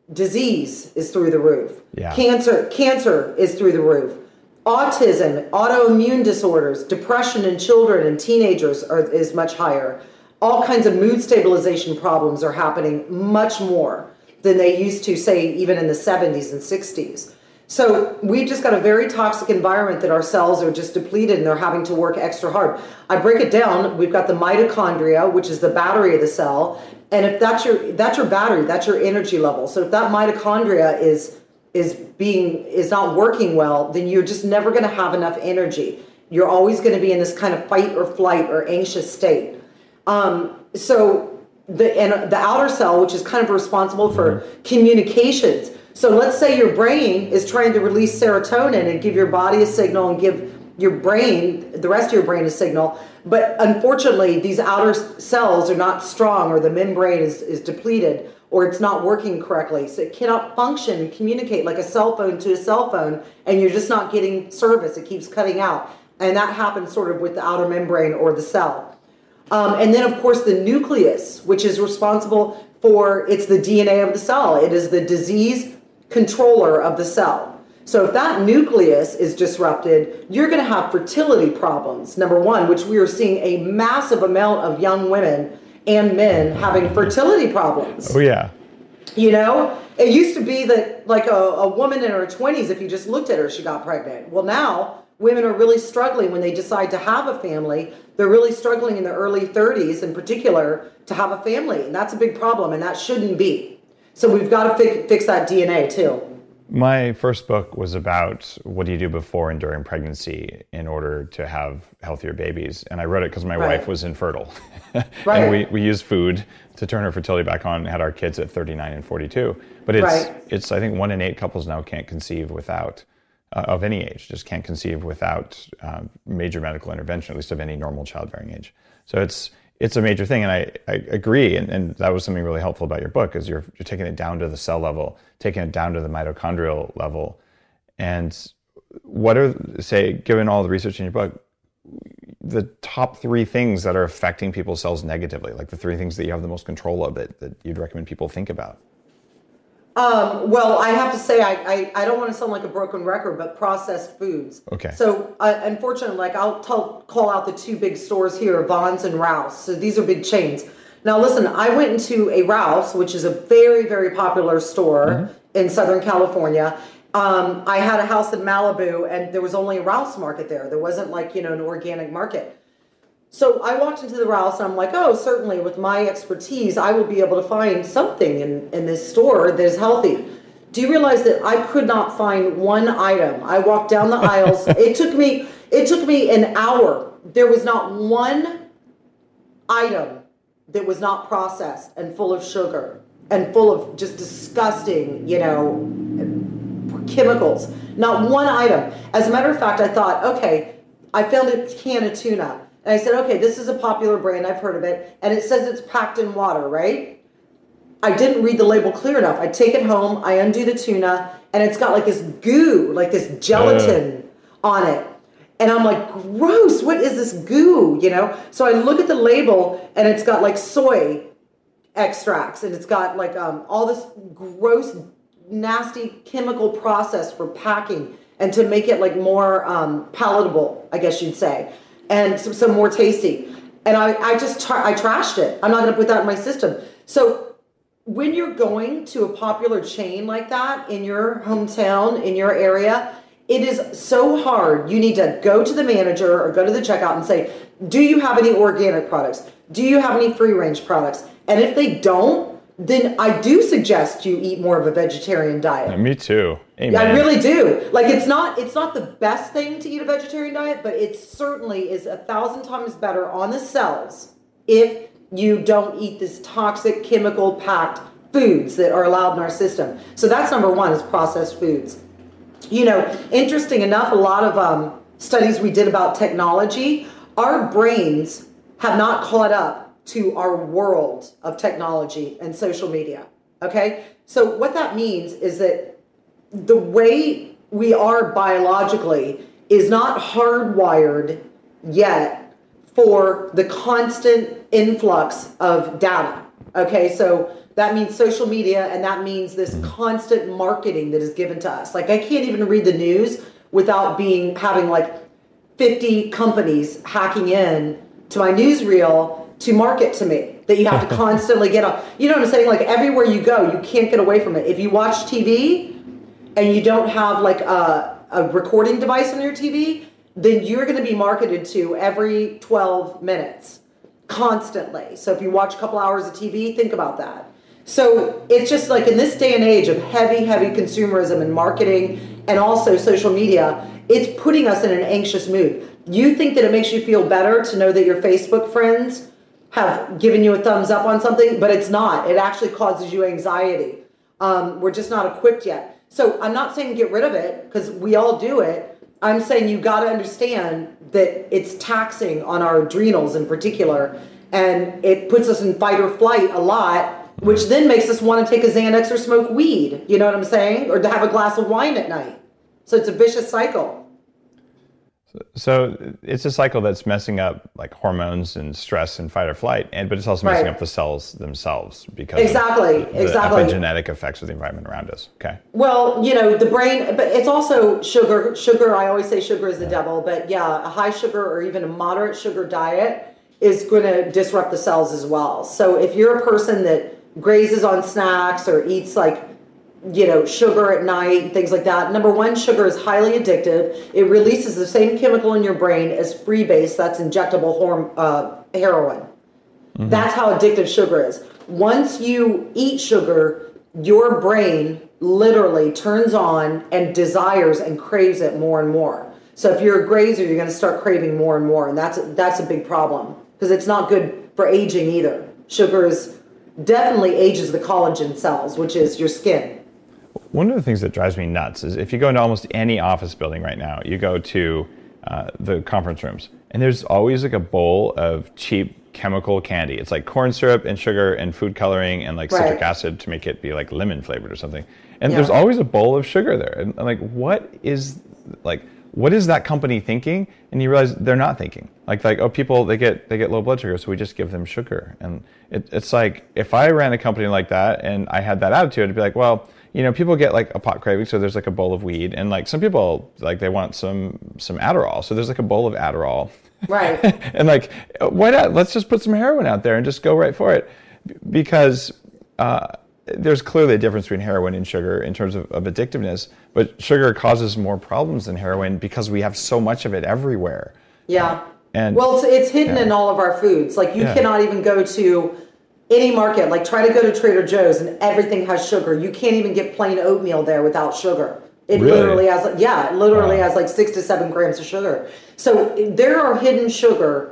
Disease is through the roof. Yeah. Cancer, cancer is through the roof. Autism, autoimmune disorders, depression in children and teenagers are, is much higher. All kinds of mood stabilization problems are happening much more than they used to, say, even in the seventies and sixties. So we just got a very toxic environment that our cells are just depleted and they're having to work extra hard. I break it down. We've got the mitochondria, which is the battery of the cell. And if that's your that's your battery, that's your energy level. So if that mitochondria is is being is not working well, then you're just never going to have enough energy. You're always going to be in this kind of fight or flight or anxious state. Um, so the and the outer cell, which is kind of responsible for mm-hmm. communications. So let's say your brain is trying to release serotonin and give your body a signal and give your brain, the rest of your brain, a signal. But unfortunately, these outer cells are not strong, or the membrane is, is depleted, or it's not working correctly. So it cannot function and communicate like a cell phone to a cell phone, and you're just not getting service. It keeps cutting out. And that happens sort of with the outer membrane or the cell. Um, and then, of course, the nucleus, which is responsible for, it's the D N A of the cell. It is the disease controller of the cell. So if that nucleus is disrupted, you're going to have fertility problems, number one, which we are seeing a massive amount of young women and men having fertility problems. Oh, yeah. You know, it used to be that like a, a woman in her twenties, if you just looked at her, she got pregnant. Well, now women are really struggling when they decide to have a family. They're really struggling in their early thirties in particular to have a family. And that's a big problem, and that shouldn't be. So we've got to fi- fix that D N A too. My first book was about what do you do before and during pregnancy in order to have healthier babies. And I wrote it because my Right. wife was infertile. Right. And we, we used food to turn her fertility back on and had our kids at thirty-nine and forty-two. But it's, Right. it's I think one in eight couples now can't conceive without, uh, of any age, just can't conceive without uh, major medical intervention, at least of any normal childbearing age. So it's it's a major thing, and I, I agree, and, and that was something really helpful about your book, is you're, you're taking it down to the cell level, taking it down to the mitochondrial level. And what are, say, given all the research in your book, the top three things that are affecting people's cells negatively, like the three things that you have the most control of that, that you'd recommend people think about? Um, well, I have to say, I, I, I don't want to sound like a broken record, but processed foods. Okay. So, uh, unfortunately, like I'll tell, call out the two big stores here, Vons and Rouse. So these are big chains. Now, listen, I went into a Rouse, which is a very, very popular store mm-hmm. in Southern California. Um, I had a house in Malibu, and there was only a Rouse market there. There wasn't like, you know, an organic market. So I walked into the Rouse, and I'm like, oh, certainly with my expertise, I will be able to find something in, in this store that is healthy. Do you realize that I could not find one item? I walked down the aisles. It took me, it took me an hour. There was not one item that was not processed and full of sugar and full of just disgusting, you know, chemicals. Not one item. As a matter of fact, I thought, okay, I found a can of tuna. And I said, okay, this is a popular brand. I've heard of it. And it says it's packed in water, right? I didn't read the label clear enough. I take it home. I undo the tuna. And it's got like this goo, like this gelatin uh. on it. And I'm like, gross. What is this goo? You know? So I look at the label, and it's got like soy extracts. And it's got like um, all this gross, nasty chemical process for packing and to make it like more um, palatable, I guess you'd say. And some, some more tasty. And I, I just, tra- I trashed it. I'm not going to put that in my system. So when you're going to a popular chain like that in your hometown, in your area, it is so hard. You need to go to the manager or go to the checkout and say, do you have any organic products? Do you have any free range products? And if they don't, then I do suggest you eat more of a vegetarian diet. Yeah, me too. Amen. I really do. Like it's not it's not the best thing to eat a vegetarian diet, but it certainly is a thousand times better on the cells if you don't eat this toxic chemical packed foods that are allowed in our system. So that's number one, is processed foods. You know, interesting enough, a lot of um, studies we did about technology, our brains have not caught up to our world of technology and social media, okay? So what that means is that the way we are biologically is not hardwired yet for the constant influx of data, okay? So that means social media, and that means this constant marketing that is given to us. Like I can't even read the news without being having like fifty companies hacking in to my newsreel to market to me, that you have to constantly get on. You know what I'm saying? Like everywhere you go, you can't get away from it. If you watch T V and you don't have like a, a recording device on your T V, then you're going to be marketed to every twelve minutes, constantly. So if you watch a couple hours of T V, think about that. So it's just like in this day and age of heavy, heavy consumerism and marketing and also social media, it's putting us in an anxious mood. You think that it makes you feel better to know that your Facebook friends have given you a thumbs up on something, but it's not. It actually causes you anxiety. Um, we're just not equipped yet. So I'm not saying get rid of it, because we all do it. I'm saying you got to understand that it's taxing on our adrenals in particular, and it puts us in fight or flight a lot, which then makes us want to take a Xanax or smoke weed, you know what I'm saying? Or to have a glass of wine at night. So it's a vicious cycle. So it's a cycle that's messing up like hormones and stress and fight or flight, and but it's also messing right. up the cells themselves because exactly, of the exactly. epigenetic effects of the environment around us. Okay. Well, you know, the brain, but it's also sugar. Sugar, I always say sugar is the devil, but yeah, a high sugar or even a moderate sugar diet is going to disrupt the cells as well. So if you're a person that grazes on snacks or eats like you know, sugar at night, things like that. Number one, sugar is highly addictive. It releases the same chemical in your brain as freebase, that's injectable horm- uh, heroin. Mm-hmm. That's how addictive sugar is. Once you eat sugar, your brain literally turns on and desires and craves it more and more. So if you're a grazer, you're going to start craving more and more, and that's that's a big problem because it's not good for aging either. Sugar is definitely ages the collagen cells, which is your skin. One of the things that drives me nuts is if you go into almost any office building right now, you go to uh, the conference rooms, and there's always like a bowl of cheap chemical candy. It's like corn syrup and sugar and food coloring and like citric right. acid to make it be like lemon flavored or something. And yeah. there's always a bowl of sugar there. And I'm like, what is like, what is that company thinking? And you realize they're not thinking. Like, like oh, people they get they get low blood sugar, so we just give them sugar. And it, it's like if I ran a company like that and I had that attitude, I'd be like, well, you know, people get like a pot craving, so there's like a bowl of weed, and like some people like they want some some Adderall, so there's like a bowl of Adderall. Right. And like, why not? Let's just put some heroin out there and just go right for it, because uh, there's clearly a difference between heroin and sugar in terms of, of addictiveness. But sugar causes more problems than heroin because we have so much of it everywhere. Yeah. And well, it's, it's hidden yeah. in all of our foods. Like you yeah. cannot even go to any market. Like try to go to Trader Joe's and everything has sugar. You can't even get plain oatmeal there without sugar. It really? literally has, like, yeah, it literally wow. has like six to seven grams of sugar. So there are hidden sugar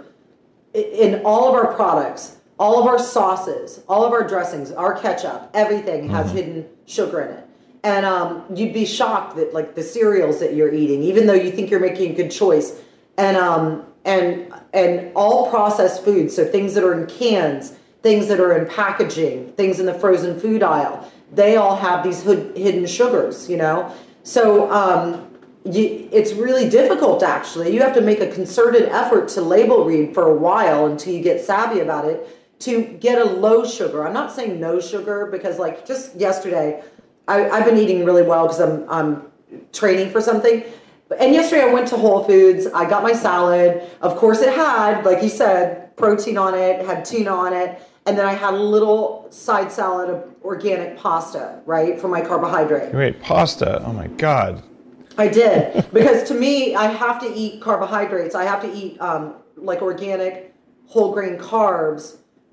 in all of our products, all of our sauces, all of our dressings, our ketchup, everything has mm-hmm. hidden sugar in it. And um, you'd be shocked that like the cereals that you're eating, even though you think you're making a good choice, and um, and and all processed foods, so things that are in cans, things that are in packaging, things in the frozen food aisle, they all have these hood, hidden sugars, you know. So um, you, it's really difficult, actually. You have to make a concerted effort to label read for a while until you get savvy about it to get a low sugar. I'm not saying no sugar because, like, just yesterday, I, I've been eating really well because I'm, I'm training for something. And yesterday I went to Whole Foods. I got my salad. Of course, it had, like you said, protein on it, had tuna on it. And then I had a little side salad of organic pasta, right, for my carbohydrate. Wait, pasta? Oh my God. I did. Because to me, I have to eat carbohydrates. I have to eat um, like organic whole grain carbs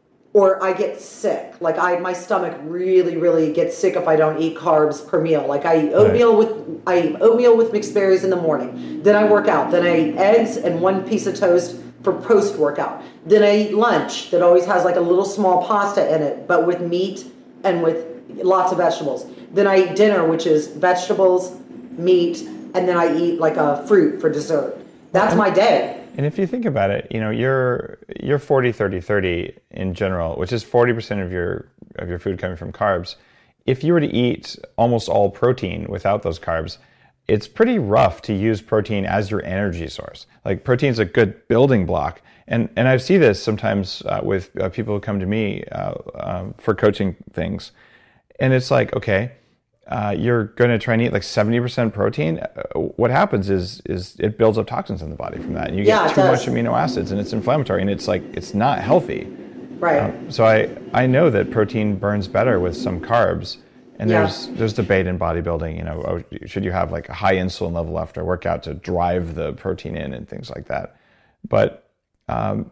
or I get sick. Like I, my stomach really, really gets sick if I don't eat carbs per meal. Like I eat oatmeal right. with, I eat oatmeal with mixed berries in the morning. Then I work out. Then I eat eggs and one piece of toast for post-workout. Then I eat lunch that always has like a little small pasta in it, but with meat and with lots of vegetables. Then I eat dinner, which is vegetables, meat, and then I eat like a fruit for dessert. That's my day. And if you think about it, you know, you're you're forty thirty thirty in general, which is forty percent of your of your food coming from carbs. If you were to eat almost all protein without those carbs, it's pretty rough to use protein as your energy source. Like protein is a good building block. And and I see this sometimes uh, with uh, people who come to me uh, um, for coaching things. And it's like, okay, uh, you're going to try and eat like seventy percent protein. Uh, what happens is is it builds up toxins in the body from that. And you yeah, get too much amino acids and it's inflammatory and it's like, it's not healthy. Right. Um, so I, I know that protein burns better with some carbs. And yeah. there's there's debate in bodybuilding, you know, oh, should you have like a high insulin level after a workout to drive the protein in and things like that. But um,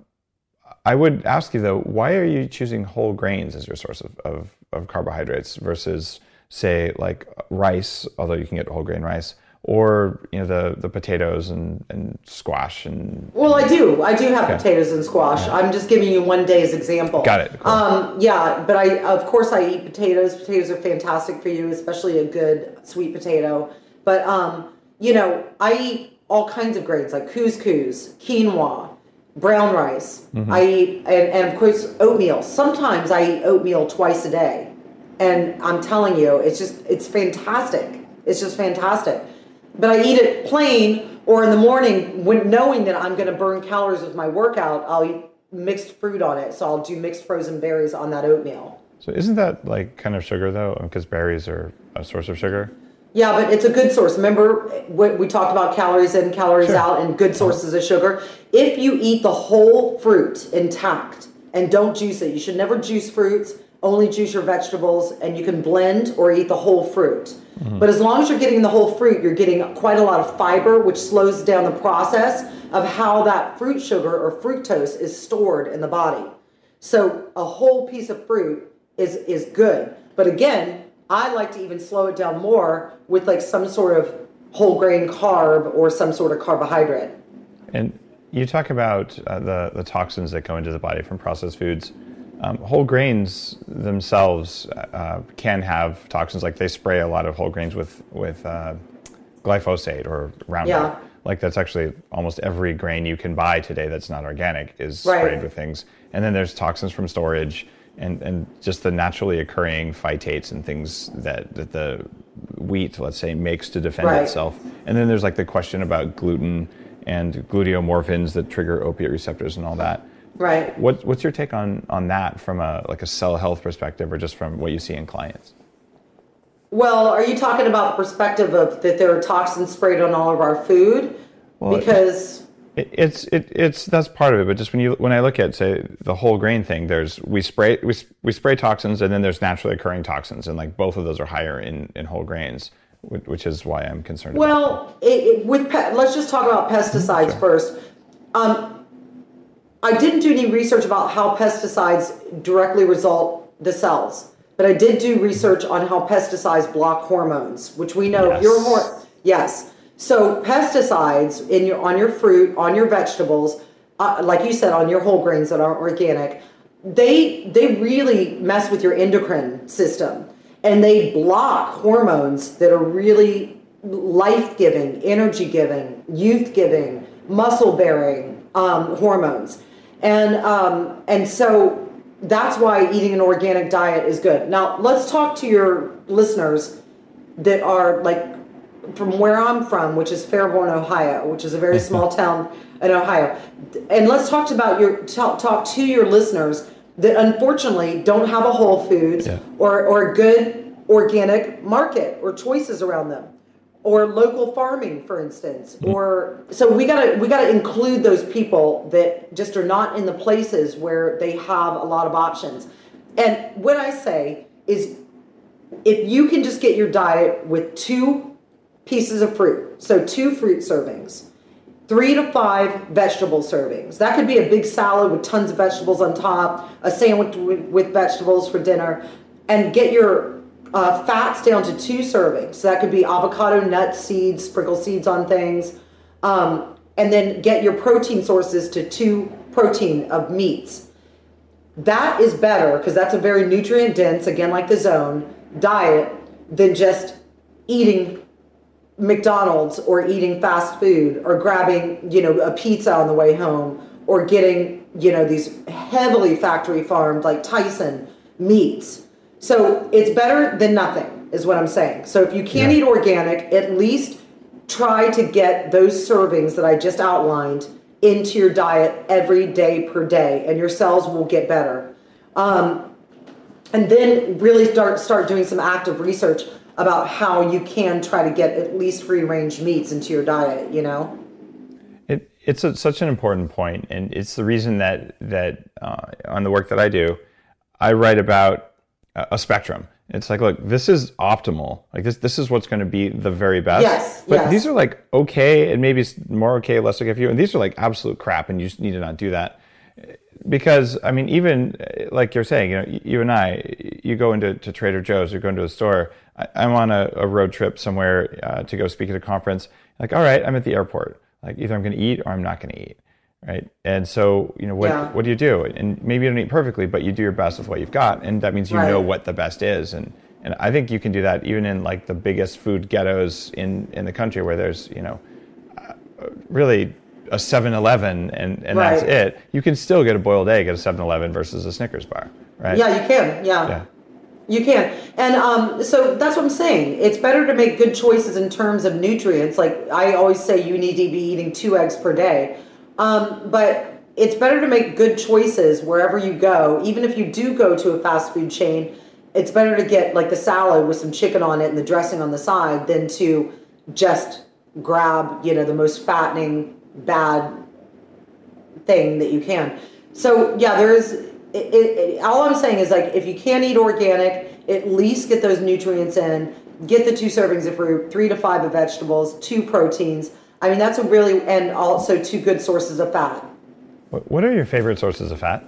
I would ask you though, why are you choosing whole grains as your source of, of, of carbohydrates versus say like rice, although you can get whole grain rice, or you know the the potatoes and, and squash and well I do I do have okay. potatoes and squash. Yeah. I'm just giving you one day's example. Got it. Cool. Um, yeah, but I of course I eat potatoes. Potatoes are fantastic for you, especially a good sweet potato. But um, you know, I eat all kinds of grains like couscous, quinoa, brown rice. Mm-hmm. I eat and, and of course oatmeal. Sometimes I eat oatmeal twice a day, and I'm telling you, it's just it's fantastic. It's just fantastic. But I eat it plain, or in the morning, when knowing that I'm going to burn calories with my workout, I'll eat mixed fruit on it. So I'll do mixed frozen berries on that oatmeal. So isn't that like kind of sugar though? Because berries are a source of sugar. Yeah, but it's a good source. Remember what we talked about calories in, calories sure. out, and good sources of sugar? If you eat the whole fruit intact and don't juice it, you should never juice fruits only juice your vegetables, and you can blend or eat the whole fruit. Mm-hmm. But as long as you're getting the whole fruit, you're getting quite a lot of fiber, which slows down the process of how that fruit sugar or fructose is stored in the body. So a whole piece of fruit is is good. But again, I like to even slow it down more with like some sort of whole grain carb or some sort of carbohydrate. And you talk about uh, the, the toxins that go into the body from processed foods. Um, whole grains themselves uh, can have toxins. Like they spray a lot of whole grains with, with uh, glyphosate or Roundup. Yeah. Like that's actually almost every grain you can buy today that's not organic is Right. sprayed with things. And then there's toxins from storage and, and just the naturally occurring phytates and things that, that the wheat, let's say, makes to defend Right. itself. And then there's like the question about gluten and gluteomorphins that trigger opiate receptors and all that. Right. What, what's your take on, on that from a like a cell health perspective or just from what you see in clients? Well, are you talking about the perspective of that there are toxins sprayed on all of our food? Well, Because it, it's it, it's that's part of it. But just when you when I look at say the whole grain thing, there's we spray we we spray toxins and then there's naturally occurring toxins, and like both of those are higher in, in whole grains, which is why I'm concerned. Well, about it, it, with pe- let's just talk about pesticides Sure. first. Um, I didn't do any research about how pesticides directly result the cells, but I did do research on how pesticides block hormones, which we know Yes. your hor- yes. So pesticides in your on your fruit, on your vegetables, uh, like you said, on your whole grains that aren't organic, they they really mess with your endocrine system, and they block hormones that are really life-giving, energy-giving, youth-giving, muscle-bearing um, hormones. And um, and so that's why eating an organic diet is good. Now, let's talk to your listeners that are like from where I'm from, which is Fairborn, Ohio, which is a very small town in Ohio. And let's talk about your talk, talk to your listeners that unfortunately don't have a Whole Foods Yeah. or or a good organic market or choices around them, or local farming, for instance. Mm. Or so we gotta we gotta include those people that just are not in the places where they have a lot of options. And what I say is, if you can just get your diet with two pieces of fruit, so two fruit servings, three to five vegetable servings. That could be a big salad with tons of vegetables on top, a sandwich with, with vegetables for dinner, and get your uh, fats down to two servings. So that could be avocado, nuts, seeds, sprinkle seeds on things, um, and then get your protein sources to two protein of meats. That is better because that's a very nutrient dense, again like the zone, diet than just eating McDonald's or eating fast food or grabbing, you know, a pizza on the way home or getting, you know, these heavily factory farmed like Tyson meats. So it's better than nothing is what I'm saying. So if you can't Yeah. eat organic, at least try to get those servings that I just outlined into your diet every day per day, and your cells will get better. Um, and then really start start doing some active research about how you can try to get at least free-range meats into your diet, you know? It, it's a, such an important point, and it's the reason that that uh, on the work that I do, I write about a, a spectrum. It's like, look, this is optimal. Like this, this is what's going to be the very best. Yes, but yes. these are like okay, and maybe it's more okay, less okay for you. And these are like absolute crap, and you just need to not do that. Because I mean, even like you're saying, you know, you and I, you go into to Trader Joe's, you go into a store. I, I'm on a, a road trip somewhere uh, to go speak at a conference. Like, all right, I'm at the airport. Like, either I'm going to eat or I'm not going to eat, right? And so, you know, what Yeah. what do you do? And maybe you don't eat perfectly, but you do your best with what you've got, and that means you Right. know what the best is. And and I think you can do that even in like the biggest food ghettos in in the country, where there's, you know, uh, really a seven eleven and, and that's Right. it. You can still get a boiled egg at a seven eleven versus a Snickers bar, right? Yeah, you can. Yeah. Yeah. You can. And um, so that's what I'm saying. It's better to make good choices in terms of nutrients. Like I always say, you need to be eating two eggs per day. Um, but it's better to make good choices wherever you go. Even if you do go to a fast food chain, it's better to get like the salad with some chicken on it and the dressing on the side than to just grab, you know, the most fattening, bad thing that you can. So yeah, there is, it, it, it, all I'm saying is like, if you can't eat organic, at least get those nutrients in. Get the two servings of fruit, three to five of vegetables, two proteins. I mean, that's a really, and also two good sources of fat. What are your favorite sources of fat?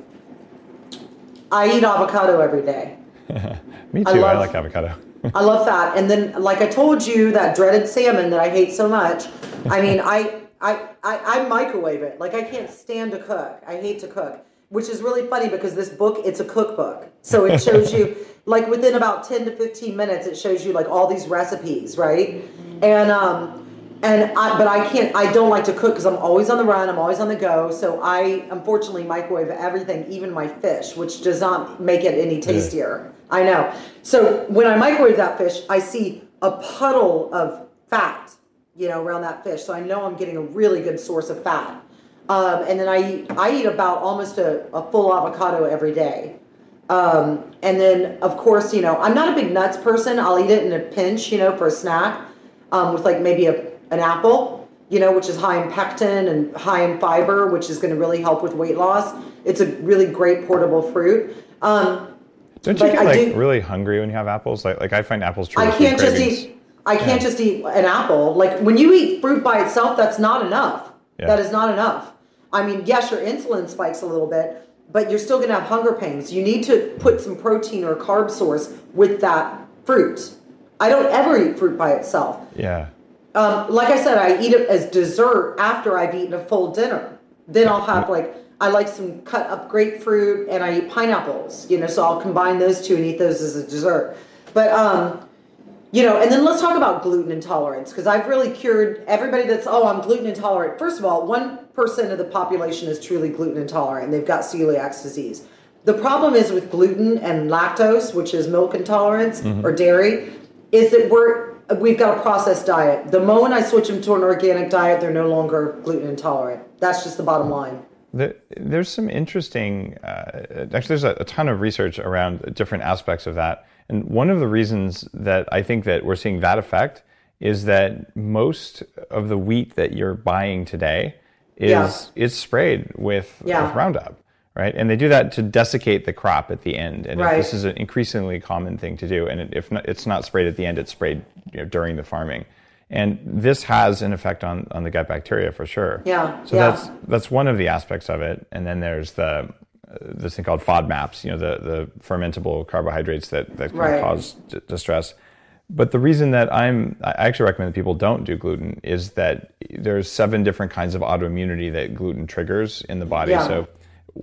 I eat avocado every day. Me too. I, love, I like avocado. I love fat. And then, like I told you, that dreaded salmon that I hate so much. I mean, I, I, I, I microwave it. Like, I can't stand to cook. I hate to cook, which is really funny because this book, it's a cookbook. So it shows you, like, within about ten to fifteen minutes, it shows you, like, all these recipes, right? And, um, and I, but I can't, I don't like to cook because I'm always on the run. I'm always on the go. So I, unfortunately, microwave everything, even my fish, which does not make it any tastier. Yeah. I know. So when I microwave that fish, I see a puddle of fat, you know, around that fish. So I know I'm getting a really good source of fat. Um, and then I eat, I eat about almost a, a full avocado every day. Um, and then, of course, you know, I'm not a big nuts person. I'll eat it in a pinch, you know, for a snack, um, with like maybe a, an apple, you know, which is high in pectin and high in fiber, which is going to really help with weight loss. It's a really great portable fruit. Um, Don't you get like do, really hungry when you have apples? Like, like I find apples true. I can't just eat. I can't yeah. just eat an apple. Like when you eat fruit by itself, that's not enough. Yeah. That is not enough. I mean, yes, your insulin spikes a little bit, but you're still going to have hunger pains. You need to put some protein or carb source with that fruit. I don't ever eat fruit by itself. Yeah. Um, like I said, I eat it as dessert after I've eaten a full dinner. Then I'll have like, I like some cut up grapefruit and I eat pineapples, you know, so I'll combine those two and eat those as a dessert. But, um, you know, and then let's talk about gluten intolerance, because I've really cured everybody that's, oh, I'm gluten intolerant. First of all, one percent of the population is truly gluten intolerant and they've got celiac disease. The problem is with gluten and lactose, which is milk intolerance mm-hmm. or dairy, is that we're, we've got a processed diet. The moment I switch them to an organic diet, they're no longer gluten intolerant. That's just the bottom line. The, there's some interesting, uh, actually there's a, a ton of research around different aspects of that. And one of the reasons that I think that we're seeing that effect is that most of the wheat that you're buying today is yeah. is sprayed with, yeah. with Roundup, right? And they do that to desiccate the crop at the end. And right. this is an increasingly common thing to do. And if not, it's not sprayed at the end, it's sprayed you know, during the farming. And this has an effect on, on the gut bacteria for sure. Yeah. So yeah. that's that's one of the aspects of it. And then there's the uh, this thing called FODMAPs, you know, the, the fermentable carbohydrates that, that can right. cause d- distress. But the reason that I'm, I actually recommend that people don't do gluten is that there's seven different kinds of autoimmunity that gluten triggers in the body. Yeah. So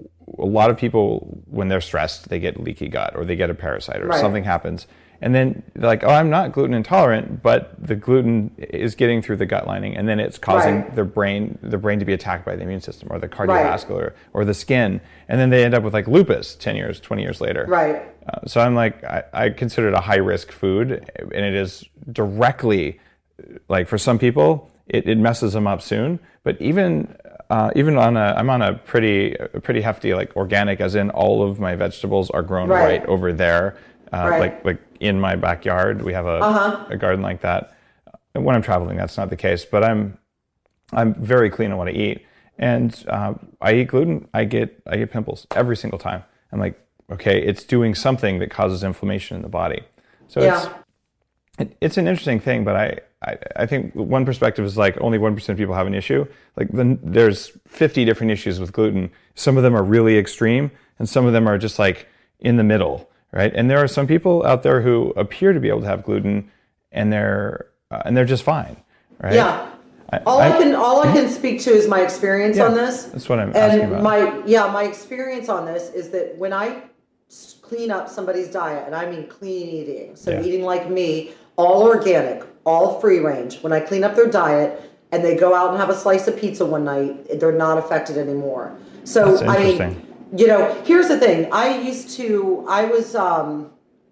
a lot of people, when they're stressed, they get leaky gut or they get a parasite or right. something happens. And then they're like, oh, I'm not gluten intolerant, but the gluten is getting through the gut lining, and then it's causing right. their brain, the brain to be attacked by the immune system or the cardiovascular right. or the skin, and then they end up with like lupus ten years, twenty years later. Right. Uh, so I'm like, I, I consider it a high risk food, and it is directly, like for some people, it, it messes them up soon. But even uh, even on a, I'm on a pretty a pretty hefty like organic, as in all of my vegetables are grown right, right over there. Uh, right. Like like in my backyard, we have a, uh-huh. a garden like that. When I'm traveling, that's not the case. But I'm I'm very clean on what I eat, and uh, I eat gluten. I get I get pimples every single time. I'm like, okay, it's doing something that causes inflammation in the body. So yeah. it's it, it's an interesting thing. But I, I I think one perspective is like only one percent of people have an issue. Like then there's fifty different issues with gluten. Some of them are really extreme, and some of them are just like in the middle. Right, and there are some people out there who appear to be able to have gluten, and they're uh, and they're just fine. Right? Yeah. I, all I, I can all I can speak to is my experience yeah, on this. That's what I'm and asking about. my yeah my experience on this is that when I clean up somebody's diet, and I mean clean eating, so yeah. eating like me, all organic, all free range. When I clean up their diet, and they go out and have a slice of pizza one night, they're not affected anymore. So That's interesting. I mean. You know, here's the thing. I used to, I was, um,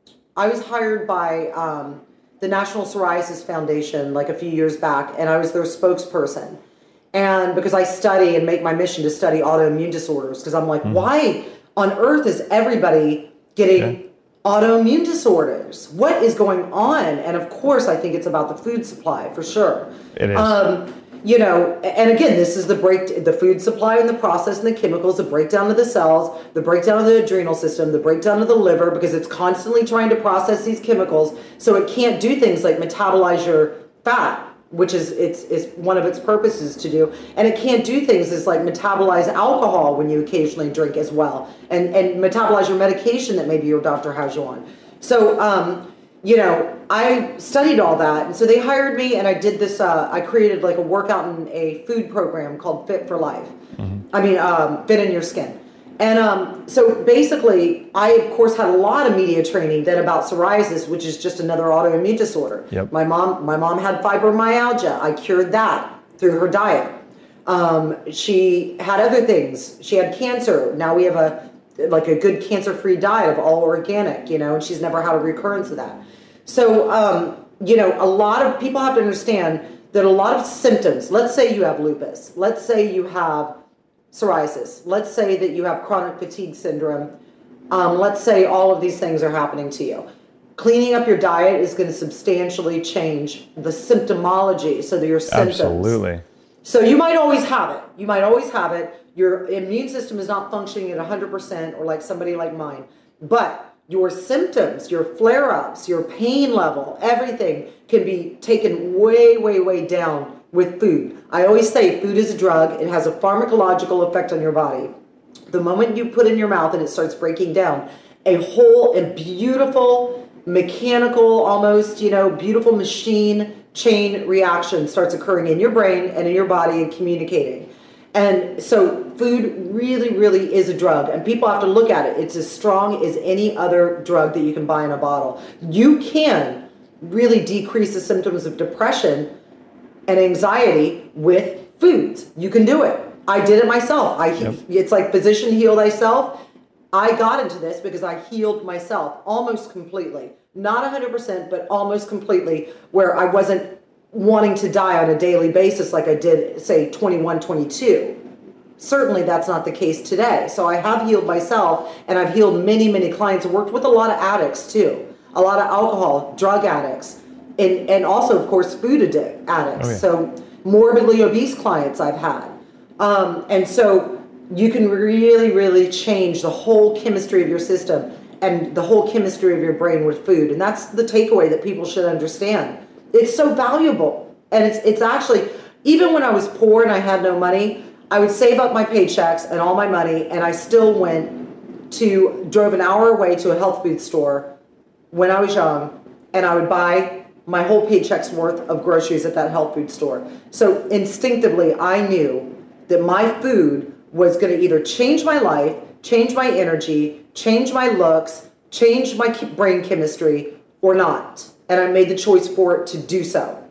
I was hired by um, the National Psoriasis Foundation like a few years back, and I was their spokesperson. And because I study and make my mission to study autoimmune disorders, because I'm like, mm-hmm. why on earth is everybody getting yeah. autoimmune disorders? What is going on? And of course, I think it's about the food supply for sure. It is. Um, you know, and again, this is the break, the food supply and the process and the chemicals, the breakdown of the cells, the breakdown of the adrenal system, the breakdown of the liver, because it's constantly trying to process these chemicals. So it can't do things like metabolize your fat, which is it's is one of its purposes to do. And it can't do things as like metabolize alcohol when you occasionally drink as well, and, and metabolize your medication that maybe your doctor has you on. So, um, you know, I studied all that. And so they hired me, and I did this, uh, I created like a workout and a food program called Fit for Life. Mm-hmm. I mean, um, Fit in Your Skin. And um, so basically, I, of course, had a lot of media training then about psoriasis, which is just another autoimmune disorder. Yep. My mom, my mom had fibromyalgia. I cured that through her diet. Um, she had other things. She had cancer. Now we have a like a good cancer-free diet of all organic, you know, and she's never had a recurrence of that. So, um, you know, a lot of people have to understand that a lot of symptoms, let's say you have lupus, let's say you have psoriasis, let's say that you have chronic fatigue syndrome, um, let's say all of these things are happening to you. Cleaning up your diet is going to substantially change the symptomology, so that your symptoms. Absolutely. So you might always have it. You might always have it. Your immune system is not functioning at one hundred percent, or like somebody like mine. But your symptoms, your flare-ups, your pain level, everything can be taken way, way, way down with food. I always say food is a drug. It has a pharmacological effect on your body. The moment you put it in your mouth and it starts breaking down, a whole and beautiful, mechanical, almost, you know, beautiful machine chain reaction starts occurring in your brain and in your body and communicating. And so food really, really is a drug, and people have to look at it. It's as strong as any other drug that you can buy in a bottle. You can really decrease the symptoms of depression and anxiety with foods. You can do it. I did it myself. I yep. It's like physician heal thyself. I got into this because I healed myself almost completely. Not one hundred percent, but almost completely, where I wasn't wanting to die on a daily basis like I did, say, twenty-one, twenty-two. Certainly that's not the case today. So I have healed myself, and I've healed many, many clients. I worked with a lot of addicts too, a lot of alcohol, drug addicts, and, and also, of course, food addict addicts. Oh, yeah. So morbidly obese clients I've had. Um, and so you can really, really change the whole chemistry of your system and the whole chemistry of your brain with food. And that's the takeaway that people should understand. It's so valuable. And it's it's actually, even when I was poor and I had no money, I would save up my paychecks and all my money, and I still went to, drove an hour away to a health food store when I was young, and I would buy my whole paycheck's worth of groceries at that health food store. So instinctively, I knew that my food was going to either change my life, change my energy, change my looks, change my brain chemistry, or not. And I made the choice for it to do so.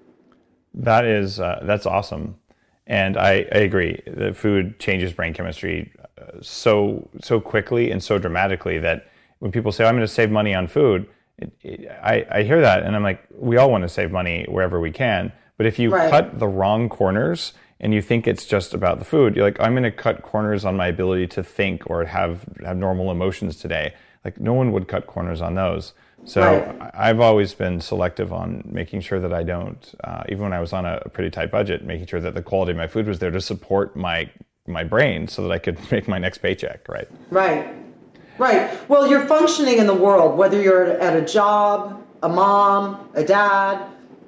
That is, uh, that's awesome. And I, I agree. The food changes brain chemistry uh, so so quickly and so dramatically that when people say, oh, I'm going to save money on food, it, it, I, I hear that and I'm like, we all want to save money wherever we can. But if you right. cut the wrong corners and you think it's just about the food, you're like, I'm going to cut corners on my ability to think or have, have normal emotions today. Like no one would cut corners on those. So right. I've always been selective on making sure that I don't, uh, even when I was on a pretty tight budget, making sure that the quality of my food was there to support my my brain so that I could make my next paycheck, right? Right, right. Well, you're functioning in the world, whether you're at a job, a mom, a dad,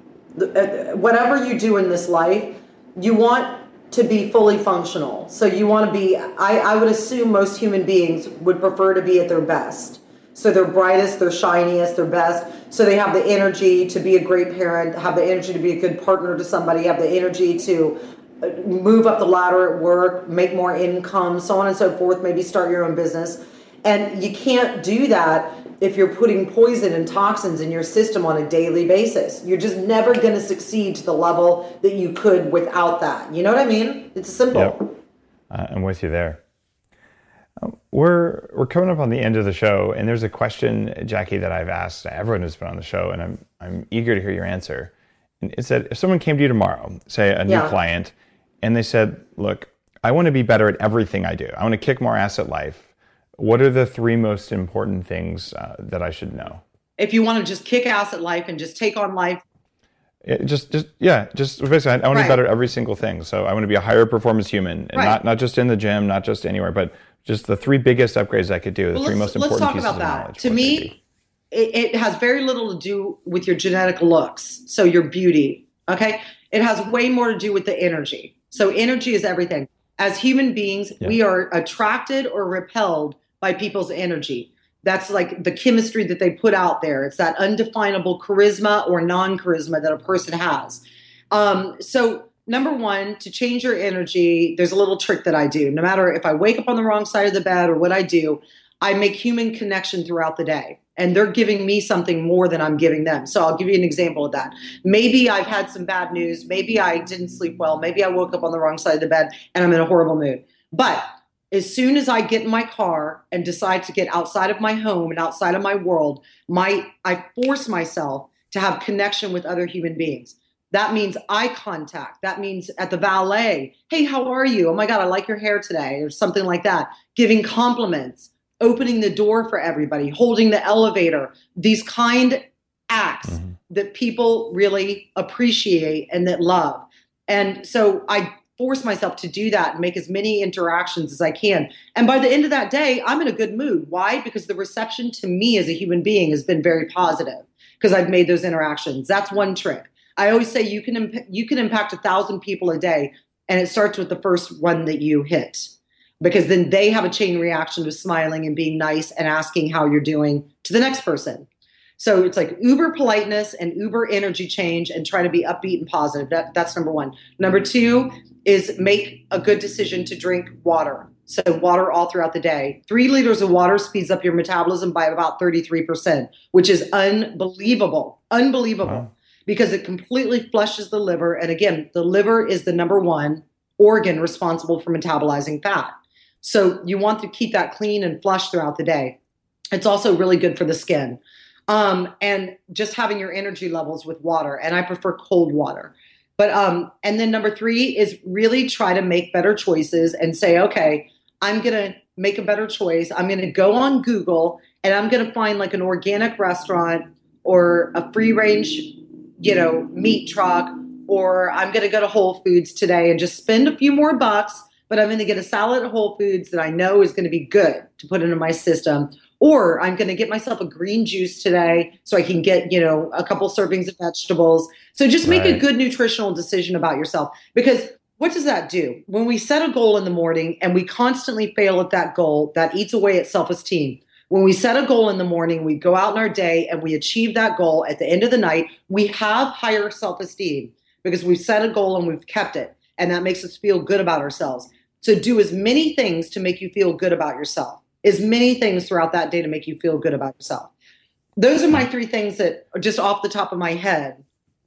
whatever you do in this life, you want to be fully functional. So you want to be, I, I would assume most human beings would prefer to be at their best. So they're brightest, they're shiniest, they're best. So they have the energy to be a great parent, have the energy to be a good partner to somebody, have the energy to move up the ladder at work, make more income, so on and so forth, maybe start your own business. And you can't do that if you're putting poison and toxins in your system on a daily basis. You're just never going to succeed to the level that you could without that. You know what I mean? It's simple. Yep. Uh, I'm with you there. We're we're coming up on the end of the show, and there's a question, Jackie, that I've asked everyone who's been on the show, and I'm I'm eager to hear your answer. And it's that if someone came to you tomorrow, say a new yeah. client, and they said, look, I want to be better at everything I do. I want to kick more ass at life. What are the three most important things uh, that I should know? If you want to just kick ass at life and just take on life. It just, just yeah, just basically, I, I want to Right. be better at every single thing. So I want to be a higher performance human, and Right. not not just in the gym, not just anywhere, but just the three biggest upgrades I could do. The Well, three let's, most let's important talk pieces about of that. knowledge. To What could me, it, it has very little to do with your genetic looks, so your beauty, okay? It has way more to do with the energy. So energy is everything. As human beings, Yeah. we are attracted or repelled by people's energy. That's like the chemistry that they put out there. It's that undefinable charisma or non-charisma that a person has. Um, so number one, to change your energy, there's a little trick that I do. No matter if I wake up on the wrong side of the bed or what I do, I make human connection throughout the day. And they're giving me something more than I'm giving them. So I'll give you an example of that. Maybe I've had some bad news. Maybe I didn't sleep well. Maybe I woke up on the wrong side of the bed and I'm in a horrible mood. But as soon as I get in my car and decide to get outside of my home and outside of my world, my I force myself to have connection with other human beings. That means eye contact. That means at the valet, hey, how are you? Oh my God, I like your hair today, or something like that. Giving compliments, opening the door for everybody, holding the elevator, these kind acts mm-hmm. that people really appreciate and that love. And so I force myself to do that and make as many interactions as I can. And by the end of that day, I'm in a good mood. Why? Because the reception to me as a human being has been very positive because I've made those interactions. That's one trick. I always say you can imp- you can impact a thousand people a day, and it starts with the first one that you hit, because then they have a chain reaction of smiling and being nice and asking how you're doing to the next person. So it's like uber politeness and uber energy change, and try to be upbeat and positive. That, that's number one. Number two is make a good decision to drink water. So water all throughout the day. Three liters of water speeds up your metabolism by about thirty-three percent, which is unbelievable, unbelievable, wow. Because it completely flushes the liver. And again, the liver is the number one organ responsible for metabolizing fat. So you want to keep that clean and flush throughout the day. It's also really good for the skin. Um, and just having your energy levels with water. And I prefer cold water. But um, and then number three is really try to make better choices and say, okay, I'm going to make a better choice. I'm going to go on Google and I'm going to find like an organic restaurant or a free range, you know, meat truck, or I'm going to go to Whole Foods today and just spend a few more bucks, but I'm going to get a salad at Whole Foods that I know is going to be good to put into my system. Or I'm going to get myself a green juice today so I can get, you know, a couple servings of vegetables. So just make right. a good nutritional decision about yourself. Because what does that do? When we set a goal in the morning and we constantly fail at that goal, that eats away at self-esteem. When we set a goal in the morning, we go out in our day and we achieve that goal at the end of the night, we have higher self-esteem because we've set a goal and we've kept it. And that makes us feel good about ourselves. So do as many things to make you feel good about yourself. As many things throughout that day to make you feel good about yourself. Those are my three things that are just off the top of my head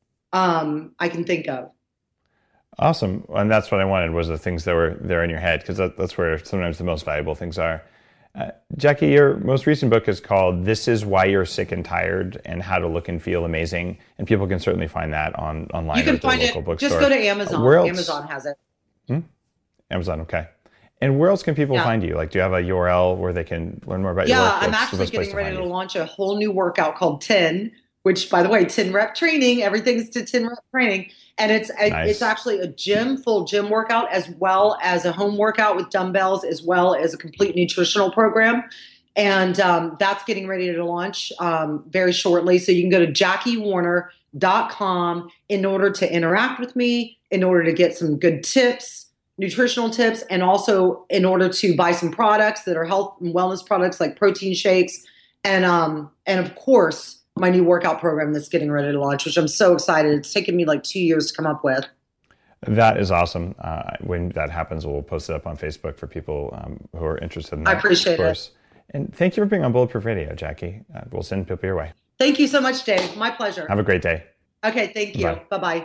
um, I can think of. Awesome. And that's what I wanted, was the things that were there in your head, because that, that's where sometimes the most valuable things are. Uh, Jackie, your most recent book is called This Is Why You're Sick and Tired and How to Look and Feel Amazing. And people can certainly find that on online. You can or at find the local it. bookstore. Just go to Amazon. Where else? Amazon has it. Hmm? Amazon, okay. And where else can people yeah. find you? Like, do you have a U R L where they can learn more about yeah, your work? Yeah, I'm What's actually getting ready to you? launch a whole new workout called ten, which, by the way, ten rep training, everything's to ten rep training. And it's nice. It's actually a gym, full gym workout, as well as a home workout with dumbbells, as well as a complete nutritional program. And um, that's getting ready to launch um, very shortly. So you can go to jackie warner dot com in order to interact with me, in order to get some good tips, nutritional tips, and also in order to buy some products that are health and wellness products like protein shakes. And, um, and of course, my new workout program that's getting ready to launch, which I'm so excited. It's taken me like two years to come up with. That is awesome. Uh, when that happens, we'll post it up on Facebook for people um, who are interested in that. I appreciate it. And thank you for being on Bulletproof Radio, Jackie. Uh, we'll send people your way. Thank you so much, Dave. My pleasure. Have a great day. Okay, thank you. Bye. Bye-bye.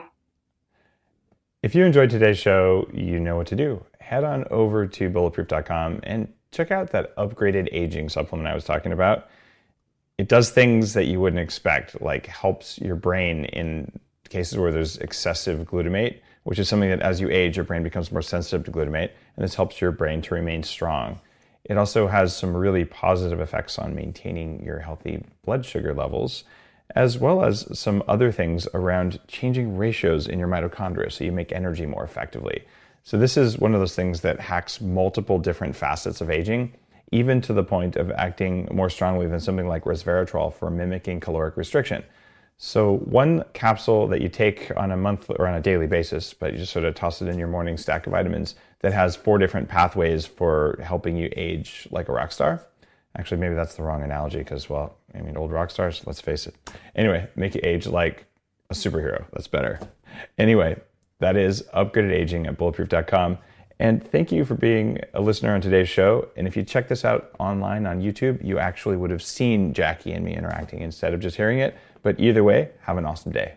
If you enjoyed today's show, you know what to do. Head on over to bulletproof dot com and check out that upgraded aging supplement I was talking about. It does things that you wouldn't expect, like helps your brain in cases where there's excessive glutamate, which is something that as you age, your brain becomes more sensitive to glutamate, and this helps your brain to remain strong. It also has some really positive effects on maintaining your healthy blood sugar levels. as well as some other things around changing ratios in your mitochondria so you make energy more effectively. So this is one of those things that hacks multiple different facets of aging, even to the point of acting more strongly than something like resveratrol for mimicking caloric restriction. So one capsule that you take on a monthly or on a daily basis, but you just sort of toss it in your morning stack of vitamins, that has four different pathways for helping you age like a rock star. Actually, maybe that's the wrong analogy because, well, I mean, old rock stars, let's face it. Anyway, make you age like a superhero. That's better. Anyway, that is Upgraded Aging at bulletproof dot com. And thank you for being a listener on today's show. And if you check this out online on YouTube, you actually would have seen Jackie and me interacting instead of just hearing it. But either way, have an awesome day.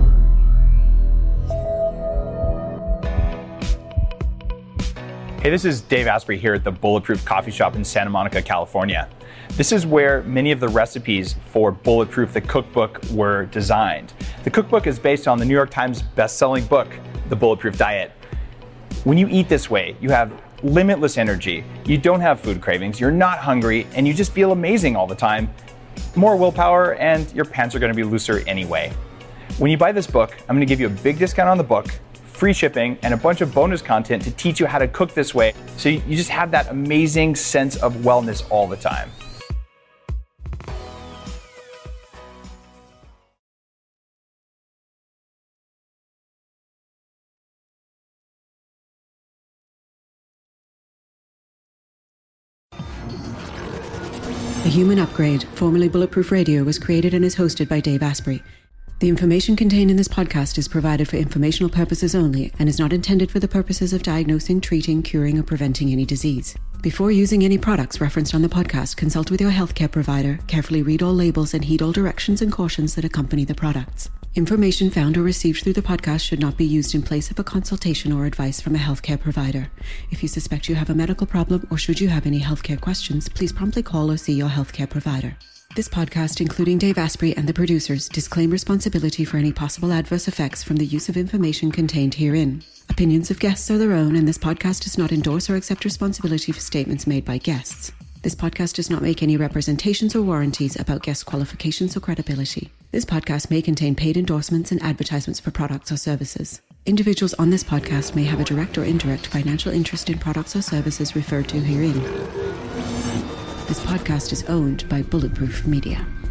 Hey, this is Dave Asprey here at the Bulletproof Coffee Shop in Santa Monica, California. This is where many of the recipes for Bulletproof, the cookbook, were designed. The cookbook is based on the New York Times best-selling book, The Bulletproof Diet. When you eat this way, you have limitless energy, you don't have food cravings, you're not hungry, and you just feel amazing all the time. More willpower, and your pants are gonna be looser anyway. When you buy this book, I'm gonna give you a big discount on the book, free shipping, and a bunch of bonus content to teach you how to cook this way, so you just have that amazing sense of wellness all the time. The Human Upgrade, formerly Bulletproof Radio, was created and is hosted by Dave Asprey. The information contained in this podcast is provided for informational purposes only and is not intended for the purposes of diagnosing, treating, curing, or preventing any disease. Before using any products referenced on the podcast, consult with your healthcare provider, carefully read all labels, and heed all directions and cautions that accompany the products. Information found or received through the podcast should not be used in place of a consultation or advice from a healthcare provider. If you suspect you have a medical problem or should you have any healthcare questions, please promptly call or see your healthcare provider. This podcast, including Dave Asprey and the producers, disclaim responsibility for any possible adverse effects from the use of information contained herein. Opinions of guests are their own, and this podcast does not endorse or accept responsibility for statements made by guests. This podcast does not make any representations or warranties about guest qualifications or credibility. This podcast may contain paid endorsements and advertisements for products or services. Individuals on this podcast may have a direct or indirect financial interest in products or services referred to herein. This podcast is owned by Bulletproof Media.